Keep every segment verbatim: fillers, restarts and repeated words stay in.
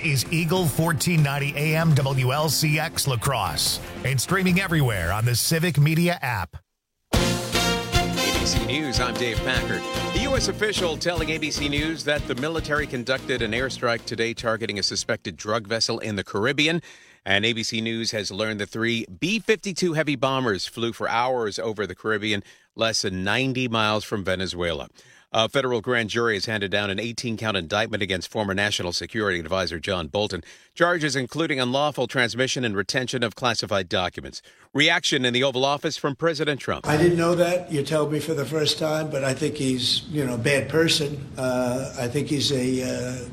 is Eagle fourteen ninety A M W L C X La Crosse and streaming everywhere on the Civic Media app. A B C News, I'm Dave Packard. The U S official telling A B C News that the military conducted an airstrike today targeting a suspected drug vessel in the Caribbean. And A B C News has learned the three B fifty-two heavy bombers flew for hours over the Caribbean, less than ninety miles from Venezuela. A federal grand jury has handed down an eighteen-count indictment against former National Security Advisor John Bolton. Charges including unlawful transmission and retention of classified documents. Reaction in the Oval Office from President Trump. I didn't know that. You told me for the first time, but I think he's, you know, a bad person. Uh, I think he's a uh,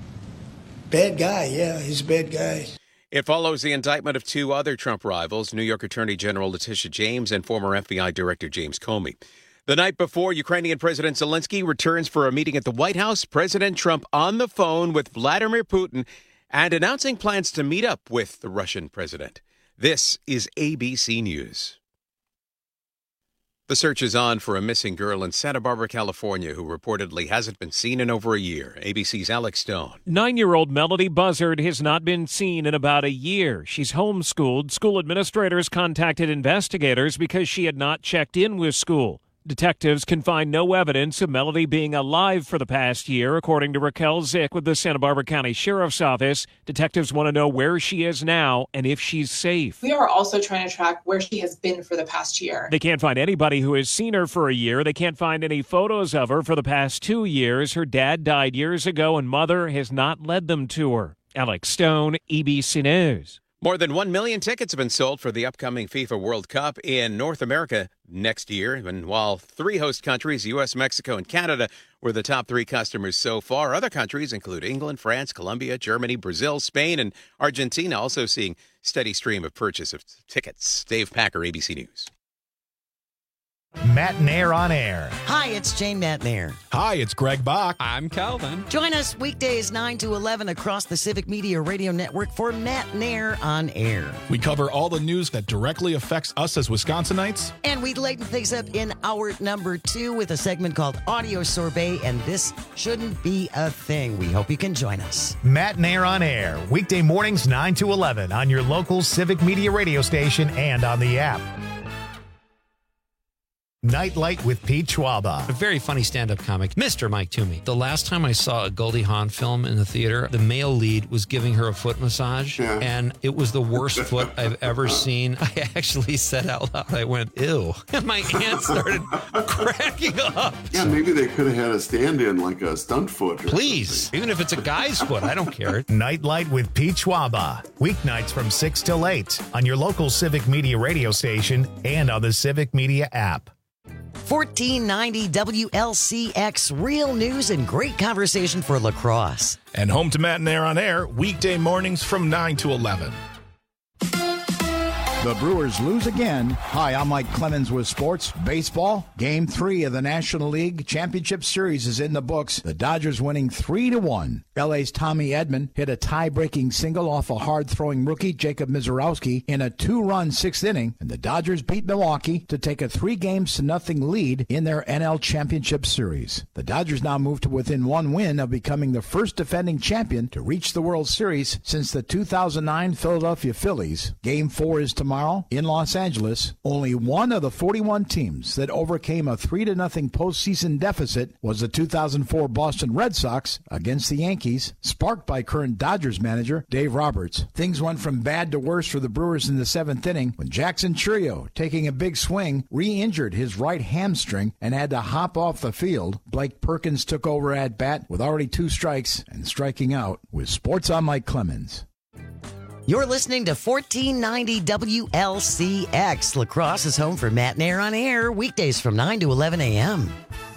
bad guy. Yeah, he's a bad guy. It follows the indictment of two other Trump rivals, New York Attorney General Letitia James and former F B I Director James Comey. The night before Ukrainian President Zelensky returns for a meeting at the White House, President Trump on the phone with Vladimir Putin and announcing plans to meet up with the Russian president. This is A B C News. The search is on for a missing girl in Santa Barbara, California, who reportedly hasn't been seen in over a year. A B C's Alex Stone. Nine-year-old Melody Buzzard has not been seen in about a year. She's homeschooled. School administrators contacted investigators because she had not checked in with school. Detectives can find no evidence of Melody being alive for the past year, according to Raquel Zick with the Santa Barbara County Sheriff's Office. Detectives want to know where she is now and if she's safe. We are also trying to track where she has been for the past year. They can't find anybody who has seen her for a year. They can't find any photos of her for the past two years. Her dad died years ago, and mother has not led them to her. Alex Stone, A B C News. More than one million tickets have been sold for the upcoming FIFA World Cup in North America next year. And while three host countries, U S, Mexico, and Canada, were the top three customers so far, other countries include England, France, Colombia, Germany, Brazil, Spain, and Argentina also seeing steady stream of purchase of tickets. Dave Packer, A B C News. Matt Nair on air. Hi, it's Jane Matt Nair. Hi, it's Greg Bach. I'm Calvin. Join us weekdays nine to eleven across the Civic Media Radio Network for Matt Nair on air. We cover all the news that directly affects us as Wisconsinites. And we lighten things up in hour number two with a segment called Audio Sorbet, and this shouldn't be a thing. We hope you can join us. Matt Nair on air, weekday mornings nine to eleven on your local Civic Media radio station and on the app. Nightlight with Pete Schwaba. A very funny stand-up comic, Mister Mike Toomey. The last time I saw a Goldie Hawn film in the theater, the male lead was giving her a foot massage, yeah. and it was the worst foot I've ever seen. I actually said out loud, I went, ew. And my aunt started cracking up. Yeah, maybe they could have had a stand-in, like a stunt foot. Or Please, something. even if it's a guy's foot, I don't care. Nightlight with Pete Schwaba. Weeknights from six till eight on your local Civic Media radio station and on the Civic Media app. fourteen ninety W L C X, real news and great conversation for La Crosse. And home to Matt Nair on air, weekday mornings from nine to eleven. The Brewers lose again. Hi, I'm Mike Clemens with sports. Baseball, game three of the National League Championship Series is in the books. The Dodgers winning three to one. L A's Tommy Edman hit a tie-breaking single off a hard-throwing rookie, Jacob Mizorowski, in a two-run sixth inning, and the Dodgers beat Milwaukee to take a three-games to nothing lead in their N L Championship Series. The Dodgers now move to within one win of becoming the first defending champion to reach the World Series since the two thousand nine Philadelphia Phillies. Game four is tomorrow in Los Angeles. Only one of the forty-one teams that overcame a three to nothing postseason deficit was the two thousand four Boston Red Sox against the Yankees, sparked by current Dodgers manager Dave Roberts. Things went from bad to worse for the Brewers in the seventh inning when Jackson Chourio, taking a big swing, re-injured his right hamstring and had to hop off the field. Blake Perkins took over at bat with already two strikes and striking out. With Sports, I'm Mike Clemens. You're listening to fourteen ninety W L C X. La Crosse is home for Matt Nair on air, weekdays from nine to eleven a.m.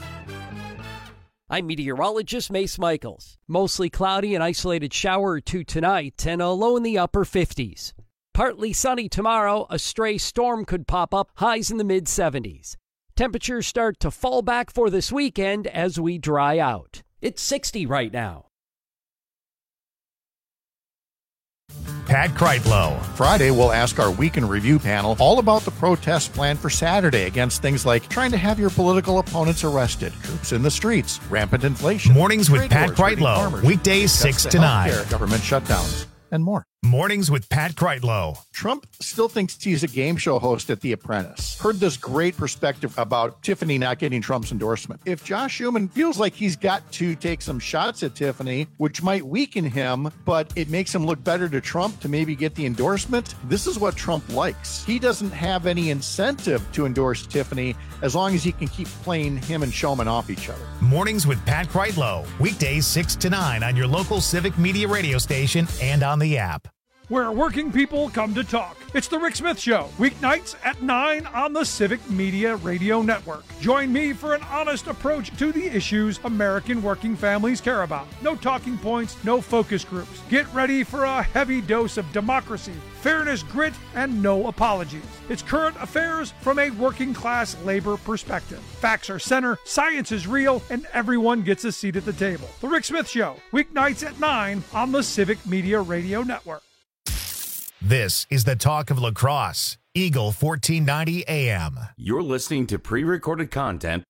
I'm meteorologist Mace Michaels. Mostly cloudy, an isolated shower or two tonight, and a low in the upper fifties. Partly sunny tomorrow, a stray storm could pop up, highs in the mid seventies. Temperatures start to fall back for this weekend as we dry out. It's sixty right now. Pat Kreitlow. Friday, we'll ask our Week in Review panel all about the protests planned for Saturday against things like trying to have your political opponents arrested, troops in the streets, rampant inflation. Mornings with trade Pat wars hurting Kreitlow. farmers, Weekdays cuts six to nine. healthcare, government shutdowns, and more. Mornings with Pat Kreitlow. Trump still thinks he's a game show host at The Apprentice. Heard this great perspective about Tiffany not getting Trump's endorsement. If Josh Schumann feels like he's got to take some shots at Tiffany, which might weaken him, but it makes him look better to Trump to maybe get the endorsement, this is what Trump likes. He doesn't have any incentive to endorse Tiffany as long as he can keep playing him and Schumann off each other. Mornings with Pat Kreitlow. Weekdays six to nine on your local Civic Media radio station and on the app. Where working people come to talk. It's the Rick Smith Show, weeknights at nine on the Civic Media Radio Network. Join me for an honest approach to the issues American working families care about. No talking points, no focus groups. Get ready for a heavy dose of democracy, fairness, grit, and no apologies. It's current affairs from a working class labor perspective. Facts are center, science is real, and everyone gets a seat at the table. The Rick Smith Show, weeknights at nine on the Civic Media Radio Network. This is the talk of lacrosse. Eagle fourteen ninety A M. You're listening to pre-recorded content.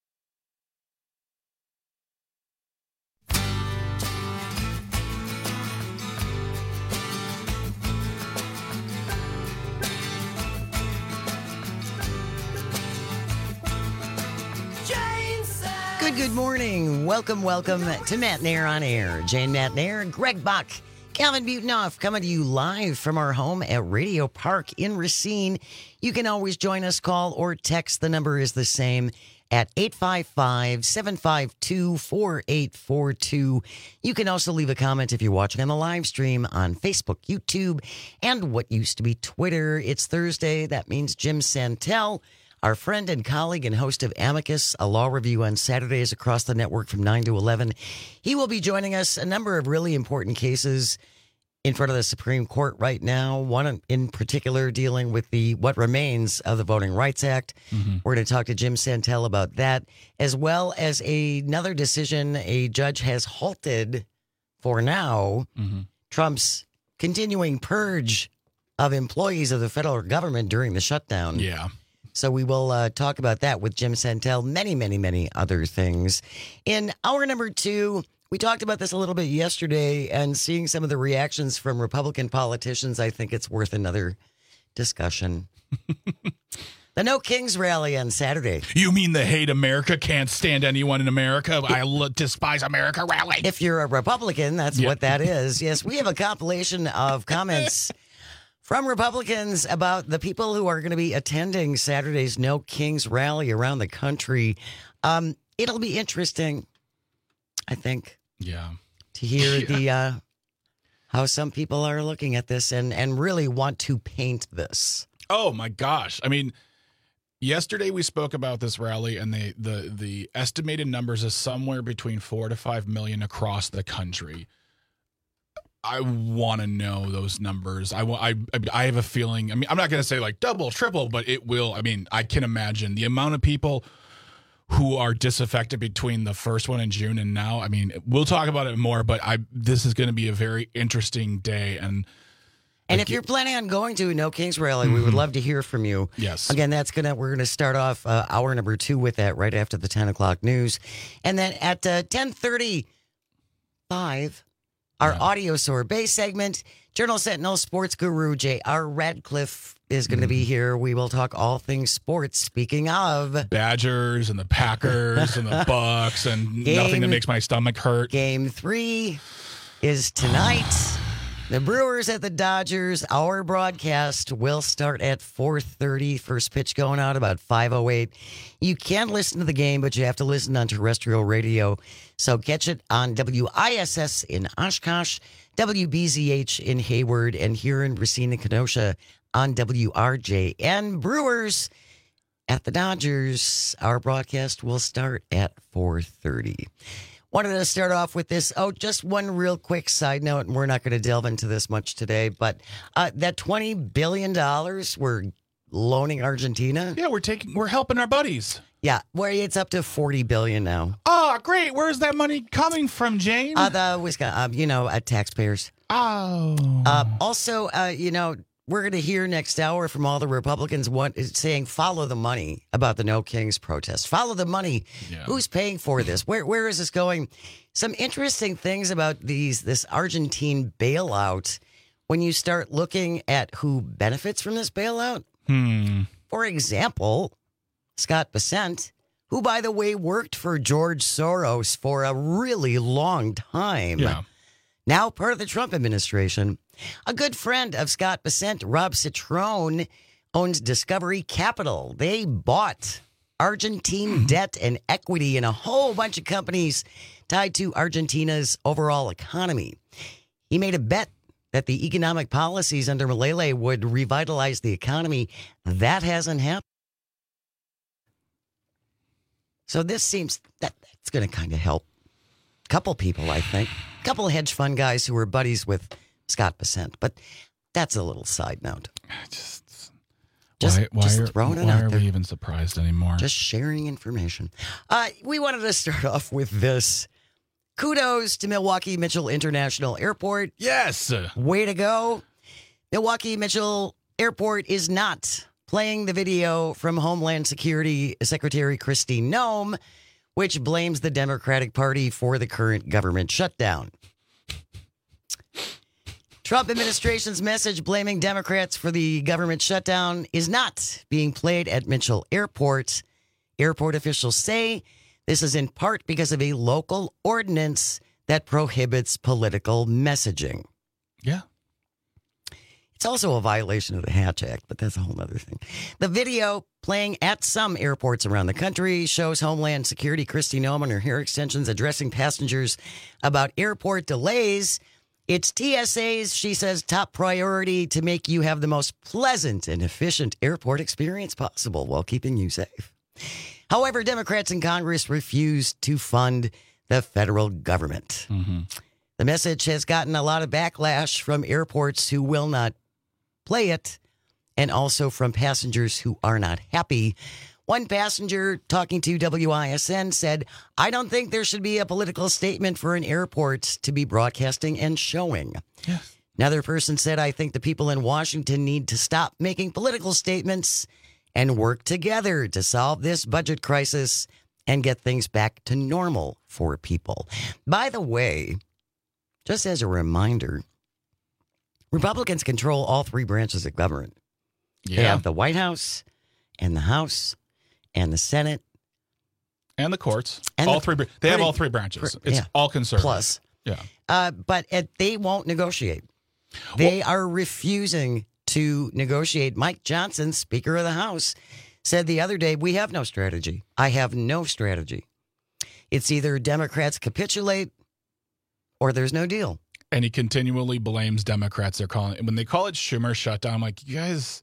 Good, good morning. Welcome, welcome to Matt Nair on Air. Jane Matt Nair, Greg Buck, Calvin Butenoff coming to you live from our home at Radio Park in Racine. You can always join us, call or text. The number is the same at eight five five, seven five two, four eight four two. You can also leave a comment if you're watching on the live stream on Facebook, YouTube, and what used to be Twitter. It's Thursday. That means Jim Santel, our friend and colleague and host of Amicus, a law review on Saturdays across the network from nine to eleven. He will be joining us. A number of really important cases in front of the Supreme Court right now, one in particular dealing with the what remains of the Voting Rights Act. Mm-hmm. We're going to talk to Jim Santel about that, as well as a, another decision a judge has halted for now, mm-hmm. Trump's continuing purge of employees of the federal government during the shutdown. Yeah. So we will uh, talk about that with Jim Santel, many, many, many other things. In hour number two, we talked about this a little bit yesterday, and seeing some of the reactions from Republican politicians, I think it's worth another discussion. The No Kings rally on Saturday. You mean the hate America, can't stand anyone in America, I l- despise America rally? If you're a Republican, that's yeah. what that is. Yes, we have a compilation of comments from Republicans about the people who are going to be attending Saturday's No Kings rally around the country. Um, it'll be interesting, I think. Yeah. To hear yeah. the uh, how some people are looking at this and, and really want to paint this. Oh, my gosh. I mean, yesterday we spoke about this rally, and the, the, the estimated numbers is somewhere between four to five million across the country. I want to know those numbers. I, I, I have a feeling, I mean, I'm not going to say like double, triple, but it will. I mean, I can imagine the amount of people who are disaffected between the first one in June and now. I mean, we'll talk about it more, but I this is going to be a very interesting day. And and if you're planning on going to a No Kings rally, mm-hmm. we would love to hear from you. Yes. Again, that's gonna we're gonna start off uh, hour number two with that right after the ten o'clock news, and then at uh, ten thirty-five, our yeah. audio sorbet segment. Journal Sentinel sports guru J R Radcliffe is going to be here. We will talk all things sports. Speaking of Badgers and the Packers and the Bucks and game, nothing that makes my stomach hurt. Game three is tonight. The Brewers at the Dodgers. Our broadcast will start at four thirty. First pitch going out about five oh eight. You can listen to the game, but you have to listen on terrestrial radio. So catch it on W I S S in Oshkosh, W B Z H in Hayward, and here in Racine and Kenosha on W R J N. Brewers at the Dodgers. Our broadcast will start at four thirty. Wanted to start off with this. Oh, just one real quick side note, and we're not going to delve into this much today, but uh, that twenty billion dollars we're loaning Argentina. Yeah, we're taking, we're helping our buddies. Yeah, where it's up to forty billion dollars now. Oh, great. Where's that money coming from, Jane? Uh, the Wisconsin, uh, you know, uh, taxpayers. Oh. Uh, also, uh, you know, we're going to hear next hour from all the Republicans want, saying follow the money about the No Kings protest. Follow the money. Yeah. Who's paying for this? Where Where is this going? Some interesting things about these this Argentine bailout when you start looking at who benefits from this bailout. Hmm. For example, Scott Bessent, who, by the way, worked for George Soros for a really long time. Yeah. Now part of the Trump administration. A good friend of Scott Bessent, Rob Citrone, owns Discovery Capital. They bought Argentine debt and equity in a whole bunch of companies tied to Argentina's overall economy. He made a bet that the economic policies under Milei would revitalize the economy. That hasn't happened. So this seems that that's going to kind of help a couple people, I think. A couple of hedge fund guys who were buddies with Scott Bessent. But that's a little side note. Just, Just, why, why just are, throwing it why out are there. we even surprised anymore? Just sharing information. Uh, we wanted to start off with this. Kudos to Milwaukee Mitchell International Airport. Yes. Way to go. Milwaukee Mitchell Airport is not playing the video from Homeland Security Secretary Kristi Noem, which blames the Democratic Party for the current government shutdown. Trump administration's message blaming Democrats for the government shutdown is not being played at Mitchell Airport. Airport officials say this is in part because of a local ordinance that prohibits political messaging. Yeah. It's also a violation of the Hatch Act, but that's a whole other thing. The video playing at some airports around the country shows Homeland Security Kristi Noem and her hair extensions addressing passengers about airport delays. It's T S A's, she says, top priority to make you have the most pleasant and efficient airport experience possible while keeping you safe. However, Democrats in Congress refused to fund the federal government. Mm-hmm. The message has gotten a lot of backlash from airports who will not play it, and also from passengers who are not happy. One passenger talking to W I S N said, I don't think there should be a political statement for an airport to be broadcasting and showing. Yes. Another person said, I think the people in Washington need to stop making political statements and work together to solve this budget crisis and get things back to normal for people. By the way, just as a reminder, Republicans control all three branches of government. Yeah. They have the White House and the House and the Senate. And the courts. And all the, three. They pretty, have all three branches. Pretty, It's yeah, all conservative. Plus. Yeah. Uh, but it, they won't negotiate. They well, are refusing to negotiate. Mike Johnson, Speaker of the House, said the other day, we have no strategy. I have no strategy. It's either Democrats capitulate or there's no deal. And he continually blames Democrats. They're calling it, when they call it Schumer shutdown, I'm like, you guys,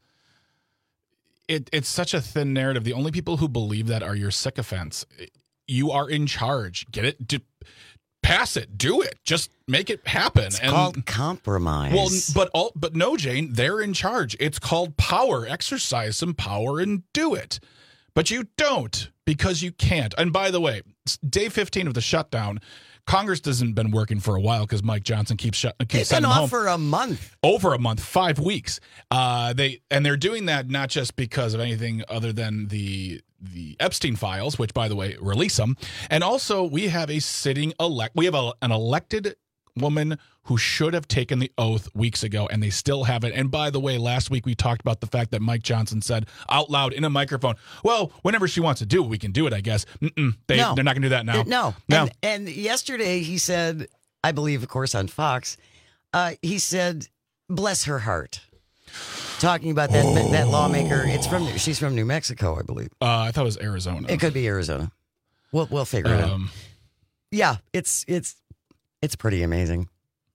it, it's such a thin narrative. The only people who believe that are your sycophants. You are in charge. Get it? Do, pass it. Do it. Just make it happen. It's and, called compromise. Well, but all, but no, Jane, they're in charge. It's called power. Exercise some power and do it. But you don't because you can't. And by the way, day fifteen of the shutdown, Congress hasn't been working for a while because Mike Johnson keeps shut, keeps They've sending been them off home. for a month. Over a month, five weeks. Uh, they and they're doing that not just because of anything other than the the Epstein files, which, by the way, release them. And also, we have a sitting elect. We have a, an elected woman who should have taken the oath weeks ago, and they still haven't. And by the way, last week we talked about the fact that Mike Johnson said out loud in a microphone, well, whenever she wants to do it, we can do it, I guess. Mm-mm, they, no. They're not going to do that now. Uh, no. no. And, and yesterday he said, I believe, of course, on Fox, uh, he said, bless her heart. Talking about that oh. that lawmaker. It's from she's from New Mexico, I believe. Uh, I thought it was Arizona. It could be Arizona. We'll we'll figure it um, out. Yeah, it's it's it's pretty amazing.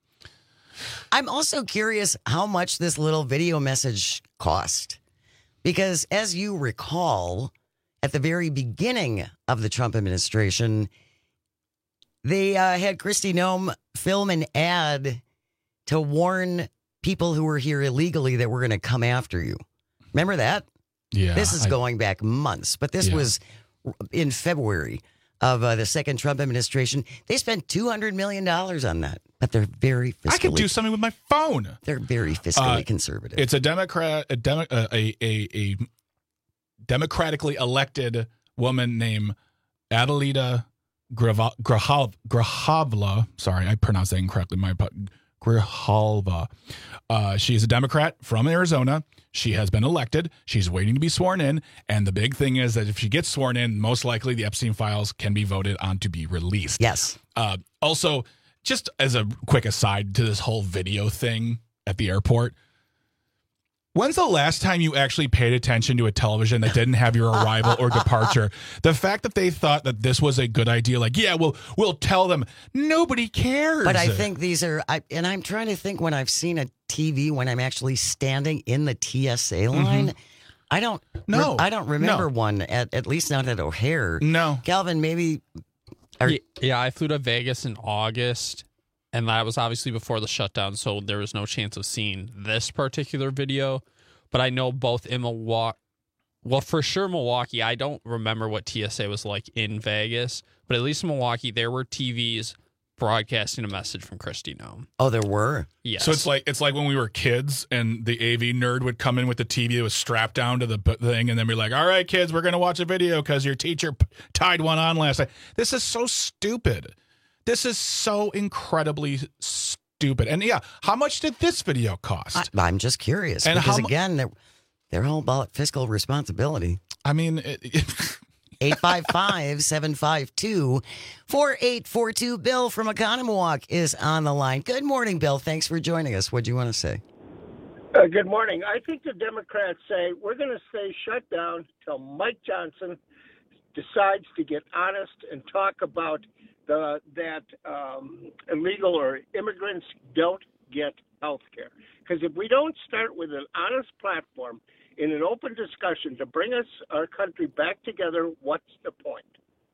I'm also curious how much this little video message cost. Because as you recall, at the very beginning of the Trump administration, they uh, had Kristi Noem film an ad to warn people who were here illegally that were going to come after you. Remember that? Yeah. This is I, going back months, but this yeah. was in February of uh, the second Trump administration. They spent two hundred million dollars on that, but they're very fiscally... I could do something with my phone. They're very fiscally Uh, conservative. It's a Democrat, a, Demo, uh, a, a, a democratically elected woman named Adelita Grava- Grahal- Grahavla. Sorry, I pronounced that incorrectly. My Grijalva. Uh, she's a Democrat from Arizona. She has been elected. She's waiting to be sworn in. And the big thing is that if she gets sworn in, most likely the Epstein files can be voted on to be released. Yes. Uh, also, just as a quick aside to this whole video thing at the airport, when's the last time you actually paid attention to a television that didn't have your arrival or departure? The fact that they thought that this was a good idea, like, yeah, we'll we'll tell them, nobody cares. But I think these are, I, and I'm trying to think when I've seen a T V when I'm actually standing in the T S A line. Mhm. I don't. No, I don't remember no. one at at least not at O'Hare. No, Calvin, maybe. Yeah, yeah, I flew to Vegas in August, and that was obviously before the shutdown, so there was no chance of seeing this particular video. But I know both in Milwaukee, well, for sure Milwaukee, I don't remember what T S A was like in Vegas, but at least in Milwaukee, there were T Vs broadcasting a message from Kristi Noem. Oh, there were? Yes. So it's like it's like when we were kids and the A V nerd would come in with the T V that was strapped down to the b- thing and then be like, all right, kids, we're going to watch a video because your teacher p- tied one on last night. This is so stupid. This is so incredibly stupid. And yeah, how much did this video cost? I, I'm just curious. And because how mu- again, they're, they're all about fiscal responsibility. I mean, it, it, eight five five, seven five two, four eight four two. Bill from Oconomowoc is on the line. Good morning, Bill. Thanks for joining us. What do you want to say? Uh, good morning. I think the Democrats say we're going to stay shut down till Mike Johnson decides to get honest and talk about the that um, illegal or immigrants don't get health care. Because if we don't start with an honest platform in an open discussion to bring us, our country back together, what's the point?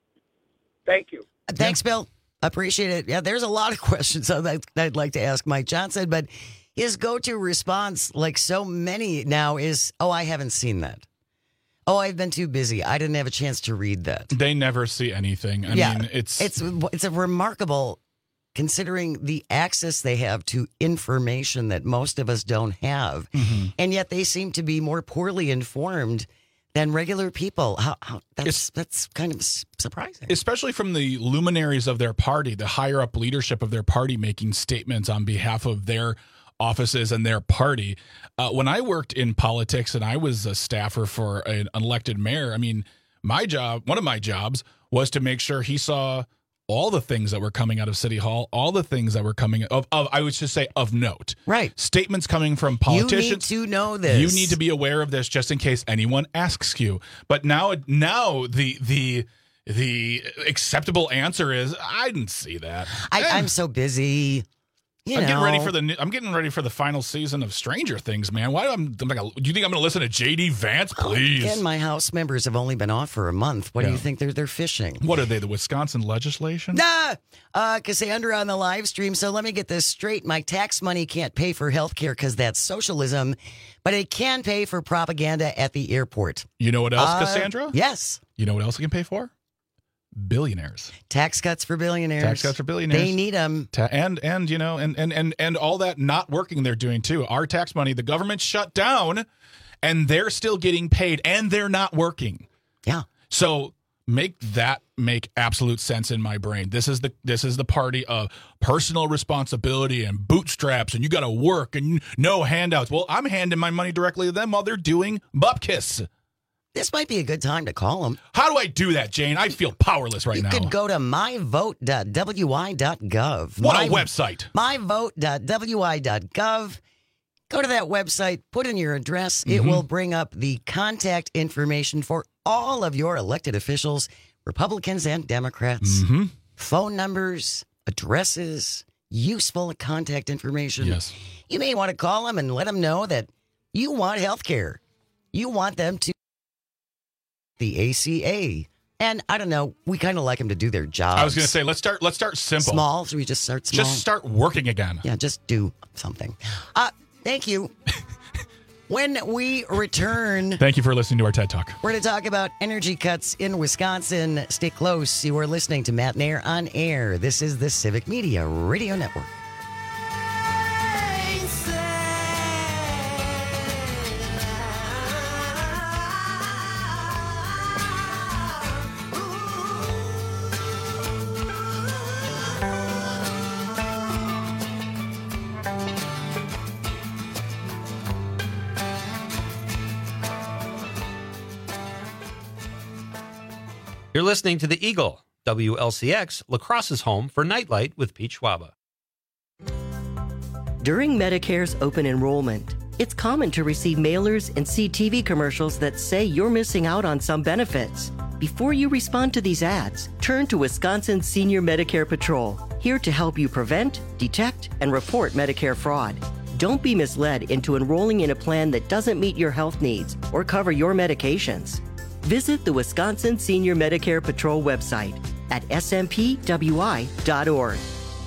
Thank you. Thanks, Bill. Appreciate it. Yeah, there's a lot of questions I'd, I'd like to ask Mike Johnson, but his go-to response, like so many now, is, oh, I haven't seen that. Oh, I've been too busy. I didn't have a chance to read that. They never see anything. I yeah, mean, it's it's it's a remarkable, considering the access they have to information that most of us don't have, mm-hmm. and yet they seem to be more poorly informed than regular people. How, how that's It's- that's kind of s- surprising. especially from the luminaries of their party, the higher up leadership of their party making statements on behalf of their offices and their party. Uh, when I worked in politics and I was a staffer for an elected mayor, I mean, my job, one of my jobs was to make sure he saw all the things that were coming out of City Hall, all the things that were coming of, of I would just say of note. Right. Statements coming from politicians. You need to know this. You need to be aware of this just in case anyone asks you. But now, now the the the acceptable answer is, I didn't see that. I, Eh. I'm so busy. You I'm know. getting ready for the. new- I'm getting ready for the final season of Stranger Things, man. Why? I'm, I'm like, do you think I'm going to listen to J D Vance? Please. Again, my House members have only been off for a month. What do Yeah. you think they're they're fishing? What are they? The Wisconsin legislation? Nah, uh, Cassandra on the live stream. So let me get this straight. My tax money can't pay for health care because that's socialism, but it can pay for propaganda at the airport. You know what else, Uh, Cassandra? Yes. You know what else it can pay for? Billionaires. Tax cuts for billionaires. Tax cuts for billionaires. They need them. Ta- and and you know and and and and all that not working they're doing too. Our tax money, the government shut down, and they're still getting paid, and they're not working. Yeah. So make that make absolute sense in my brain. This is the this is the party of personal responsibility and bootstraps, and you got to work and no handouts. Well, I'm handing my money directly to them while they're doing bupkis. This might be a good time to call them. How do I do that, Jane? I feel powerless right you now. could go to my vote dot w i dot gov. What My- a website. my vote dot w i dot gov. Go to that website, put in your address. It Mhm. will bring up the contact information for all of your elected officials, Republicans and Democrats. Mm-hmm. Phone numbers, addresses, useful contact information. Yes. You may want to call them and let them know that you want health care. You want them to the A C A. And I don't know, we kind of like them to do their jobs. I was going to say let's start let's start simple. Small, so we just start small. Just start working again. Yeah, just do something. Uh, thank you. When we return, Thank you for listening to our TED Talk. we're going to talk about energy cuts in Wisconsin. Stay close. You are listening to Matt Nair on Air. This is the Civic Media Radio Network. You're listening to The Eagle, W L C X, La Crosse's home for Nightlight with Pete Schwaba. During Medicare's open enrollment, it's common to receive mailers and see T V commercials that say you're missing out on some benefits. Before you respond to these ads, turn to Wisconsin Senior Medicare Patrol, here to help you prevent, detect, and report Medicare fraud. Don't be misled into enrolling in a plan that doesn't meet your health needs or cover your medications. Visit the Wisconsin Senior Medicare Patrol website at s m p w i dot org.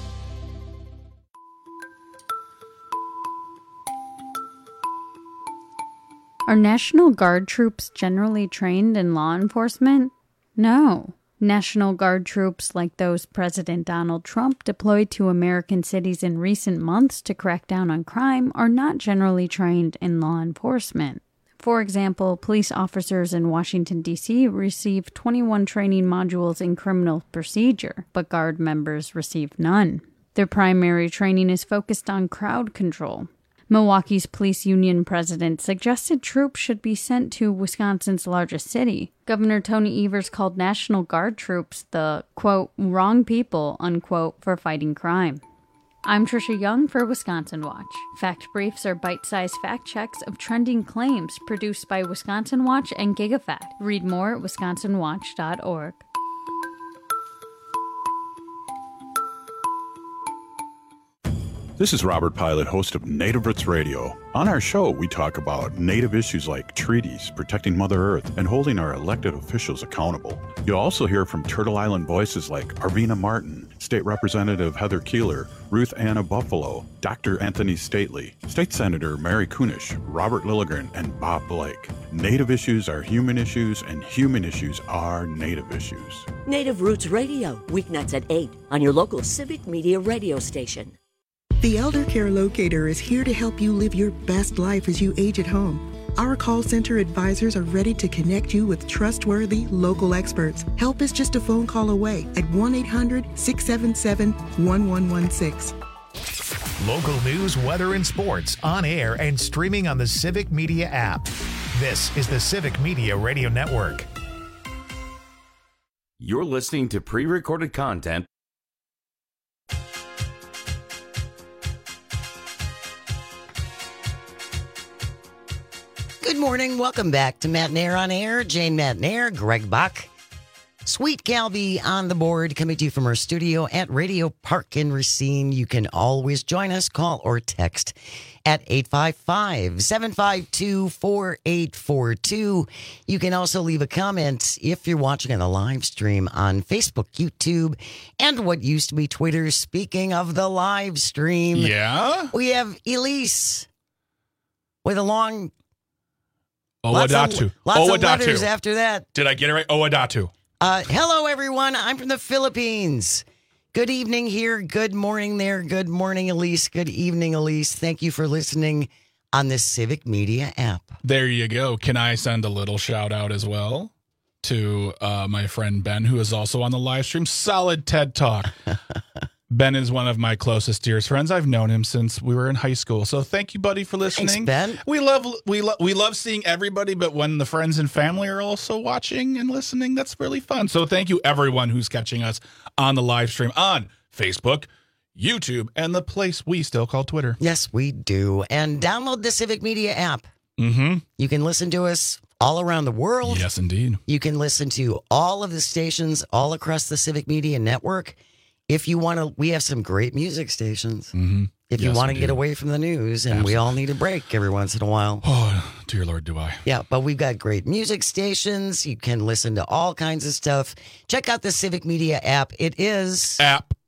Are National Guard troops generally trained in law enforcement? No. National Guard troops like those President Donald Trump deployed to American cities in recent months to crack down on crime are not generally trained in law enforcement. For example, police officers in Washington, D C receive twenty-one training modules in criminal procedure, but Guard members receive none. Their primary training is focused on crowd control. Milwaukee's police union president suggested troops should be sent to Wisconsin's largest city. Governor Tony Evers called National Guard troops the, quote, wrong people, unquote, for fighting crime. I'm Trisha Young for Wisconsin Watch. Fact briefs are bite-sized fact checks of trending claims produced by Wisconsin Watch and GigaFact. Read more at wisconsin watch dot org. This is Robert Pilot, host of Native Roots Radio. On our show, we talk about Native issues like treaties, protecting Mother Earth, and holding our elected officials accountable. You'll also hear from Turtle Island voices like Arvina Martin, State Representative Heather Keeler, Ruth Anna Buffalo, Doctor Anthony Stately, State Senator Mary Kunish, Robert Lilligren, and Bob Blake. Native issues are human issues, and human issues are Native issues. Native Roots Radio, weeknights at eight on your local Civic Media radio station. The Elder Care Locator is here to help you live your best life as you age at home. Our call center advisors are ready to connect you with trustworthy local experts. Help is just a phone call away at one eight hundred, six seven seven, one one one six. Local news, weather, and sports on air and streaming on the Civic Media app. This is the Civic Media Radio Network. You're listening to pre-recorded content. Good morning. Welcome back to Matt Nair on Air. Jane Matt Nair, Greg Bach. Sweet Calby on the board, coming to you from our studio at Radio Park in Racine. You can always join us, call or text at eight five five, seven five two, four eight four two. You can also leave a comment if you're watching on the live stream on Facebook, YouTube, and what used to be Twitter. Speaking of the live stream, yeah, we have Elise with a long... Lots Owadatu. of, lots Owadatu. of letters after that. Did I get it right? Owadatu. Uh, hello, everyone. I'm from the Philippines. Good evening here. Good morning there. Good morning, Elise. Good evening, Elise. Thank you for listening on the Civic Media app. There you go. Can I send a little shout out as well to uh, my friend Ben, who is also on the live stream? Solid TED Talk. Ben is one of my closest, dearest friends. I've known him since we were in high school. So thank you, buddy, for listening. Thanks, Ben. We love we love we love seeing everybody, but when the friends and family are also watching and listening, that's really fun. So thank you, everyone who's catching us on the live stream on Facebook, YouTube, and the place we still call Twitter. Yes, we do. And download the Civic Media app. Mm-hmm. You can listen to us all around the world. Yes, indeed. You can listen to all of the stations all across the Civic Media network. If you want to, we have some great music stations. Mm-hmm. If Yes, you want we to get do. away from the news, and Absolutely. we all need a break every once in a while. Oh, dear Lord, do I. Yeah, but we've got great music stations. You can listen to all kinds of stuff. Check out the Civic Media app. It is... App.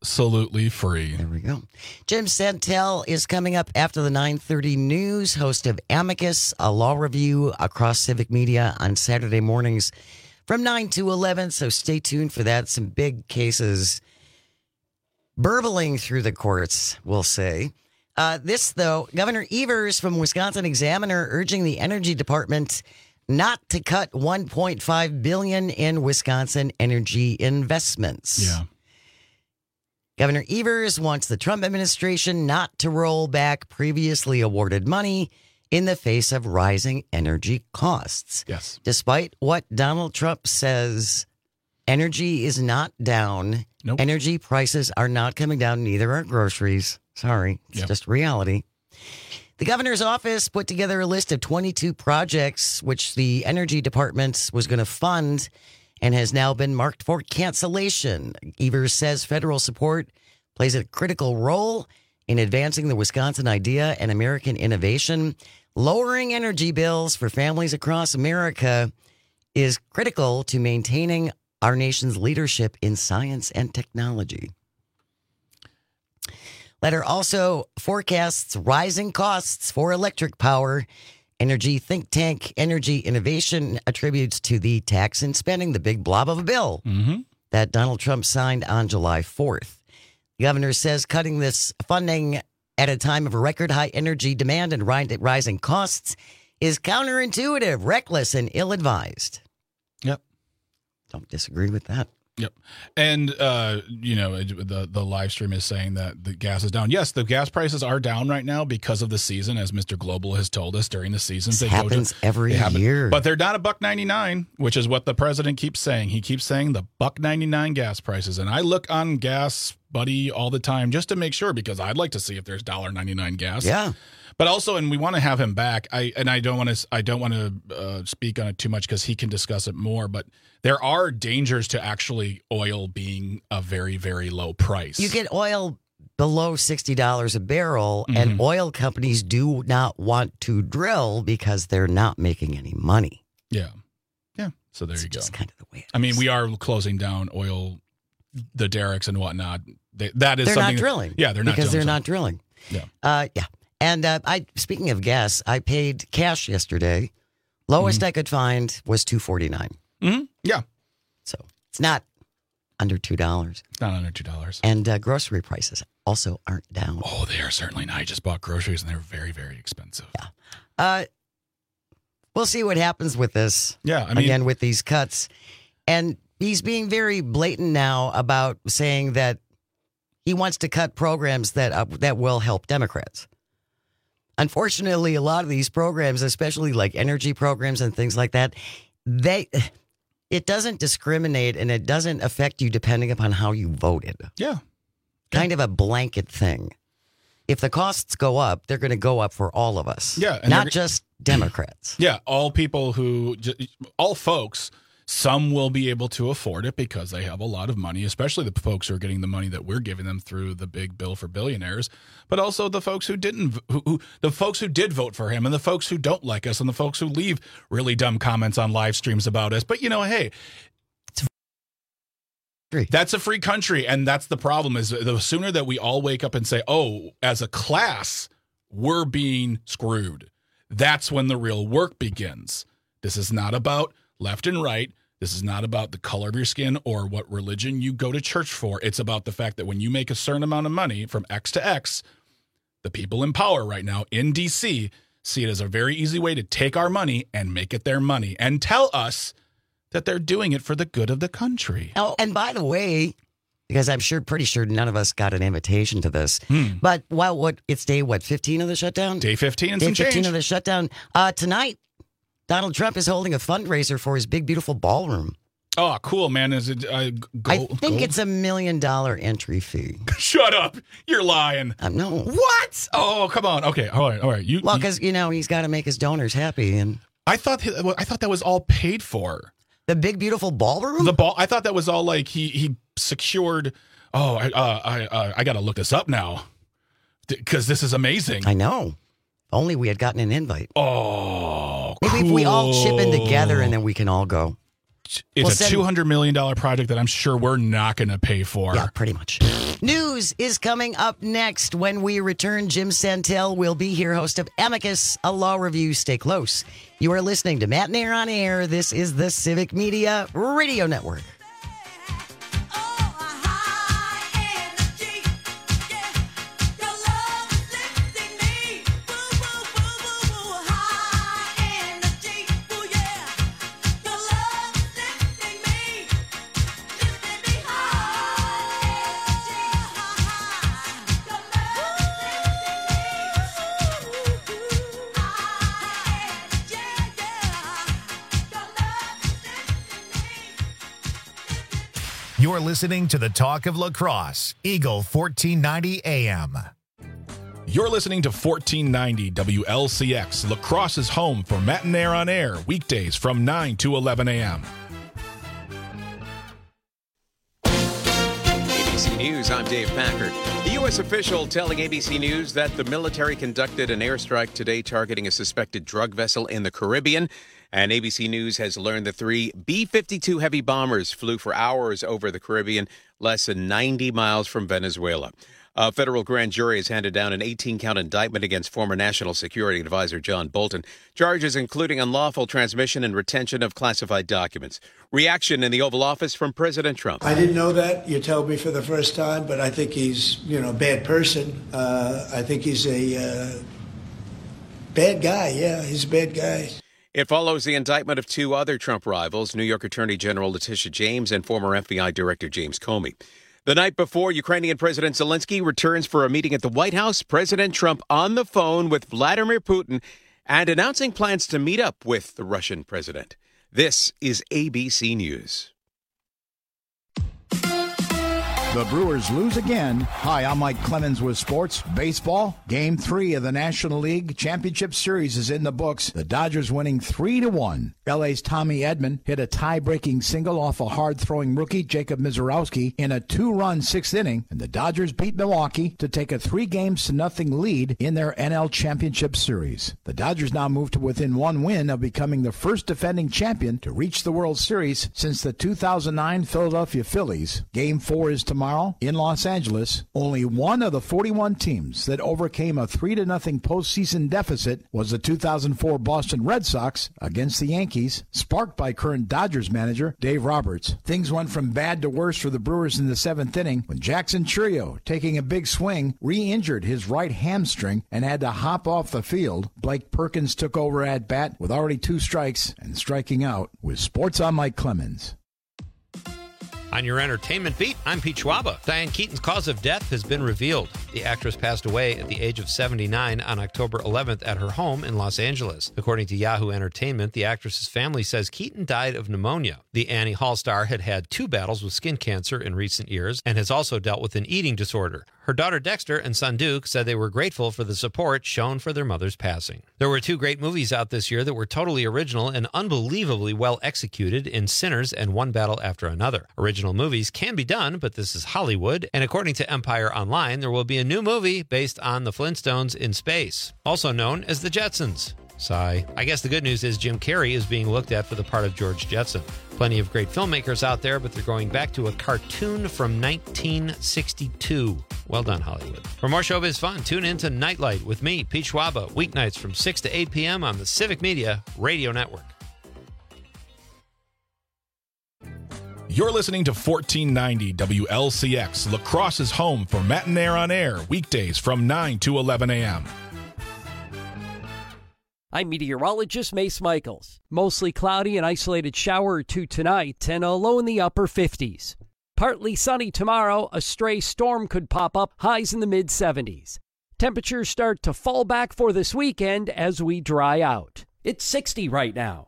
absolutely free. There we go. Jim Santel is coming up after the nine thirty news, host of Amicus, a law review across Civic Media on Saturday mornings from nine to eleven. So stay tuned for that. Some big cases burbling through the courts, we'll say. Uh, this, though, Governor Evers from Wisconsin Examiner urging the Energy Department not to cut one point five billion dollars in Wisconsin energy investments. Yeah. Governor Evers wants the Trump administration not to roll back previously awarded money in the face of rising energy costs. Yes. Despite what Donald Trump says, energy is not down. Nope. Energy prices are not coming down. Neither are groceries. Sorry. It's Yep. just reality. The governor's office put together a list of twenty-two projects which the Energy Department was going to fund and has now been marked for cancellation. Evers says federal support plays a critical role in advancing the Wisconsin idea and American innovation. Lowering energy bills for families across America is critical to maintaining our nation's leadership in science and technology. Letter also forecasts rising costs for electric power. Energy think tank Energy Innovation attributes to the tax and spending, the big blob of a bill mm-hmm. that Donald Trump signed on July fourth. The governor says cutting this funding at a time of record high energy demand and rising costs is counterintuitive, reckless, and ill-advised. Yep. Don't disagree with that. Yep. And, uh, you know, it, the the live stream is saying that the gas is down. Yes, the gas prices are down right now because of the season, as Mister Global has told us during the season. This they happens go to, every happen. year. But they're not a buck ninety-nine, which is what the president keeps saying. He keeps saying the buck ninety-nine gas prices. And I look on Gas Buddy all the time just to make sure, because I'd like to see if there's one ninety-nine gas. Yeah. But also, and we want to have him back. I and I don't want to. I don't want to uh, speak on it too much because he can discuss it more. But there are dangers to actually oil being a very, very low price. You get oil below sixty dollars a barrel, Mhm. and oil companies do not want to drill because they're not making any money. Yeah, yeah. So there It's you go. just kind of the way it I mean, we are closing down oil, the derricks and whatnot. They, that is They're something not drilling. Yeah, they're not because drilling, they're so- not drilling. Yeah. Uh, yeah. And uh, I, speaking of gas, I paid cash yesterday. Lowest Mm-hmm. I could find was two forty nine. Mm-hmm. Yeah. So it's not under two dollars. It's not under two dollars. And uh, grocery prices also aren't down. Oh, they are certainly not. I just bought groceries and they're very, very expensive. Yeah. Uh, we'll see what happens with this. Yeah, I mean- again with these cuts, and he's being very blatant now about saying that he wants to cut programs that uh, that will help Democrats. Unfortunately, a lot of these programs, especially like energy programs and things like that, they it doesn't discriminate and it doesn't affect you depending upon how you voted. Yeah. Kind of a blanket thing. If the costs go up, they're going to go up for all of us. Yeah, and Not they're- just Democrats. Yeah, all people who, all folks, some will be able to afford it because they have a lot of money, especially the folks who are getting the money that we're giving them through the big bill for billionaires, but also the folks who didn't, who, who the folks who did vote for him and the folks who don't like us and the folks who leave really dumb comments on live streams about us. But, you know, hey, that's a free country. And that's the problem is the sooner that we all wake up and say, oh, as a class, we're being screwed. That's when the real work begins. This is not about left and right. This is not about the color of your skin or what religion you go to church for. It's about the fact that when you make a certain amount of money from X to X, the people in power right now in D C see it as a very easy way to take our money and make it their money and tell us that they're doing it for the good of the country. Oh, and by the way, because I'm sure, pretty sure none of us got an invitation to this, Hmm. but while what it's day what fifteen of the shutdown, Day fifteen and day some fifteen change. of the shutdown. Uh, tonight, Donald Trump is holding a fundraiser for his big beautiful ballroom. Oh, cool, man. Is it uh, gold? I think gold? it's a million dollar entry fee. Shut up. You're lying. Um, no. What? Oh, come on. Okay. All right. All right. You, Well, you- because you know he's got to make his donors happy, and I thought well, I thought that was all paid for. the big beautiful ballroom. The ball. I thought that was all like he he secured. Oh, I uh, I uh, I got to look this up now because this is amazing. I know. If only we had gotten an invite. Oh, Maybe if we all chip in cool. together, and then we can all go. It's it's Well, a send- two hundred million dollars project that I'm sure we're not going to pay for. Yeah, pretty much. News is coming up next. When we return, Jim Santel will be here, host of Amicus, a law review. Stay close. You are listening to Matt Nair on Air. This is the Civic Media Radio Network. You're listening to the Talk of Lacrosse, Eagle fourteen ninety A M. You're listening to fourteen ninety W L C X, Lacrosse's home for Matt and Nair on Air, weekdays from nine to eleven a.m. A B C News, I'm Dave Packard. The U S official telling A B C News that the military conducted an airstrike today targeting a suspected drug vessel in the Caribbean. And A B C News has learned the three B fifty-two heavy bombers flew for hours over the Caribbean, less than ninety miles from Venezuela. A federal grand jury has handed down an eighteen-count indictment against former National Security Advisor John Bolton. Charges including unlawful transmission and retention of classified documents. Reaction in the Oval Office from President Trump. I didn't know that. You told me for the first time, but I think he's, you know, a bad person. Uh, I think he's a uh, bad guy. Yeah, he's a bad guy. It follows the indictment of two other Trump rivals, New York Attorney General Letitia James and former F B I Director James Comey. The night before Ukrainian President Zelensky returns for a meeting at the White House, President Trump on the phone with Vladimir Putin and announcing plans to meet up with the Russian president. This is A B C News. The Brewers lose again. Hi, I'm Mike Clemens with sports. Baseball, game three of the National League Championship Series is in the books. The Dodgers winning three to one. L A's Tommy Edman hit a tie-breaking single off a hard-throwing rookie, Jacob Mizorowski, in a two-run sixth inning, and the Dodgers beat Milwaukee to take a three-games to nothing lead in their N L Championship Series. The Dodgers now move to within one win of becoming the first defending champion to reach the World Series since the two thousand nine Philadelphia Phillies. Game four is tomorrow. Tomorrow in Los Angeles. Only one of the forty-one teams that overcame a three to nothing postseason deficit was the two thousand four Boston Red Sox against the Yankees, sparked by current Dodgers manager Dave Roberts. Things went from bad to worse for the Brewers in the seventh inning when Jackson Chourio, taking a big swing, re-injured his right hamstring and had to hop off the field. Blake Perkins took over at bat with already two strikes and striking out. With Sports, I'm Mike Clemens. On your entertainment beat, I'm Pete Schwaba. Diane Keaton's cause of death has been revealed. The actress passed away at the age of seventy-nine on October eleventh at her home in Los Angeles. According to Yahoo Entertainment, the actress's family says Keaton died of pneumonia. The Annie Hall star had had two battles with skin cancer in recent years and has also dealt with an eating disorder. Her daughter Dexter and son Duke said they were grateful for the support shown for their mother's passing. There were two great movies out this year that were totally original and unbelievably well executed in Sinners and One Battle After Another. Original movies can be done, but this is Hollywood, and according to Empire Online, there will be a new movie based on the Flintstones in space, also known as the Jetsons. Sigh. I guess the good news is Jim Carrey is being looked at for the part of George Jetson. Plenty of great filmmakers out there, but they're going back to a cartoon from nineteen sixty-two. Well done, Hollywood. For more showbiz fun, tune in to Nightlight with me, Pete Schwaba, weeknights from six to eight p.m. on the Civic Media Radio Network. You're listening to fourteen ninety W L C X, Lacrosse's home for Matt and Nair on Air, weekdays from nine to eleven a.m. I'm meteorologist Mace Michaels. Mostly cloudy, an isolated shower or two tonight, and a low in the upper fifties. Partly sunny tomorrow, a stray storm could pop up, highs in the mid seventies. Temperatures start to fall back for this weekend as we dry out. It's sixty right now.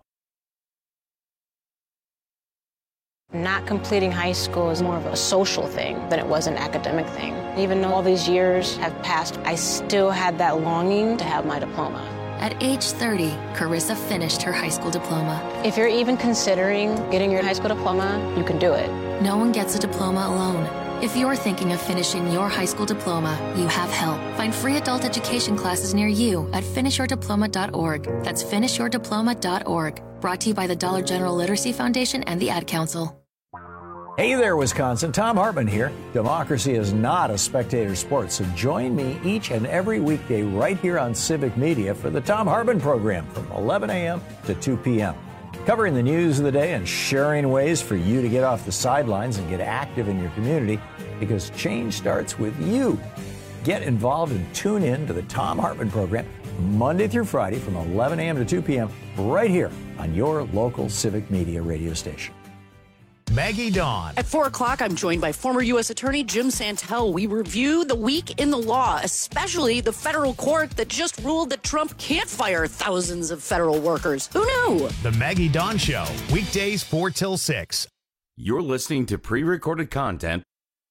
Not completing high school is more of a social thing than it was an academic thing. Even though all these years have passed, I still had that longing to have my diploma. At age thirty, Carissa finished her high school diploma. If you're even considering getting your high school diploma, you can do it. No one gets a diploma alone. If you're thinking of finishing your high school diploma, you have help. Find free adult education classes near you at finish your diploma dot org. That's finish your diploma dot org. Brought to you by the Dollar General Literacy Foundation and the Ad Council. Hey there, Wisconsin. Tom Hartman here. Democracy is not a spectator sport, so join me each and every weekday right here on Civic Media for the Tom Hartman program from eleven a.m. to two p.m. Covering the news of the day and sharing ways for you to get off the sidelines and get active in your community, because change starts with you. Get involved and tune in to the Tom Hartman program Monday through Friday from eleven a.m. to two p.m. right here on your local Civic Media radio station. Maggie Dawn. At four o'clock, I'm joined by former U S Attorney Jim Santel. We review the week in the law, especially the federal court that just ruled that Trump can't fire thousands of federal workers. Who knew? The Maggie Dawn Show, weekdays four till six. You're listening to pre-recorded content.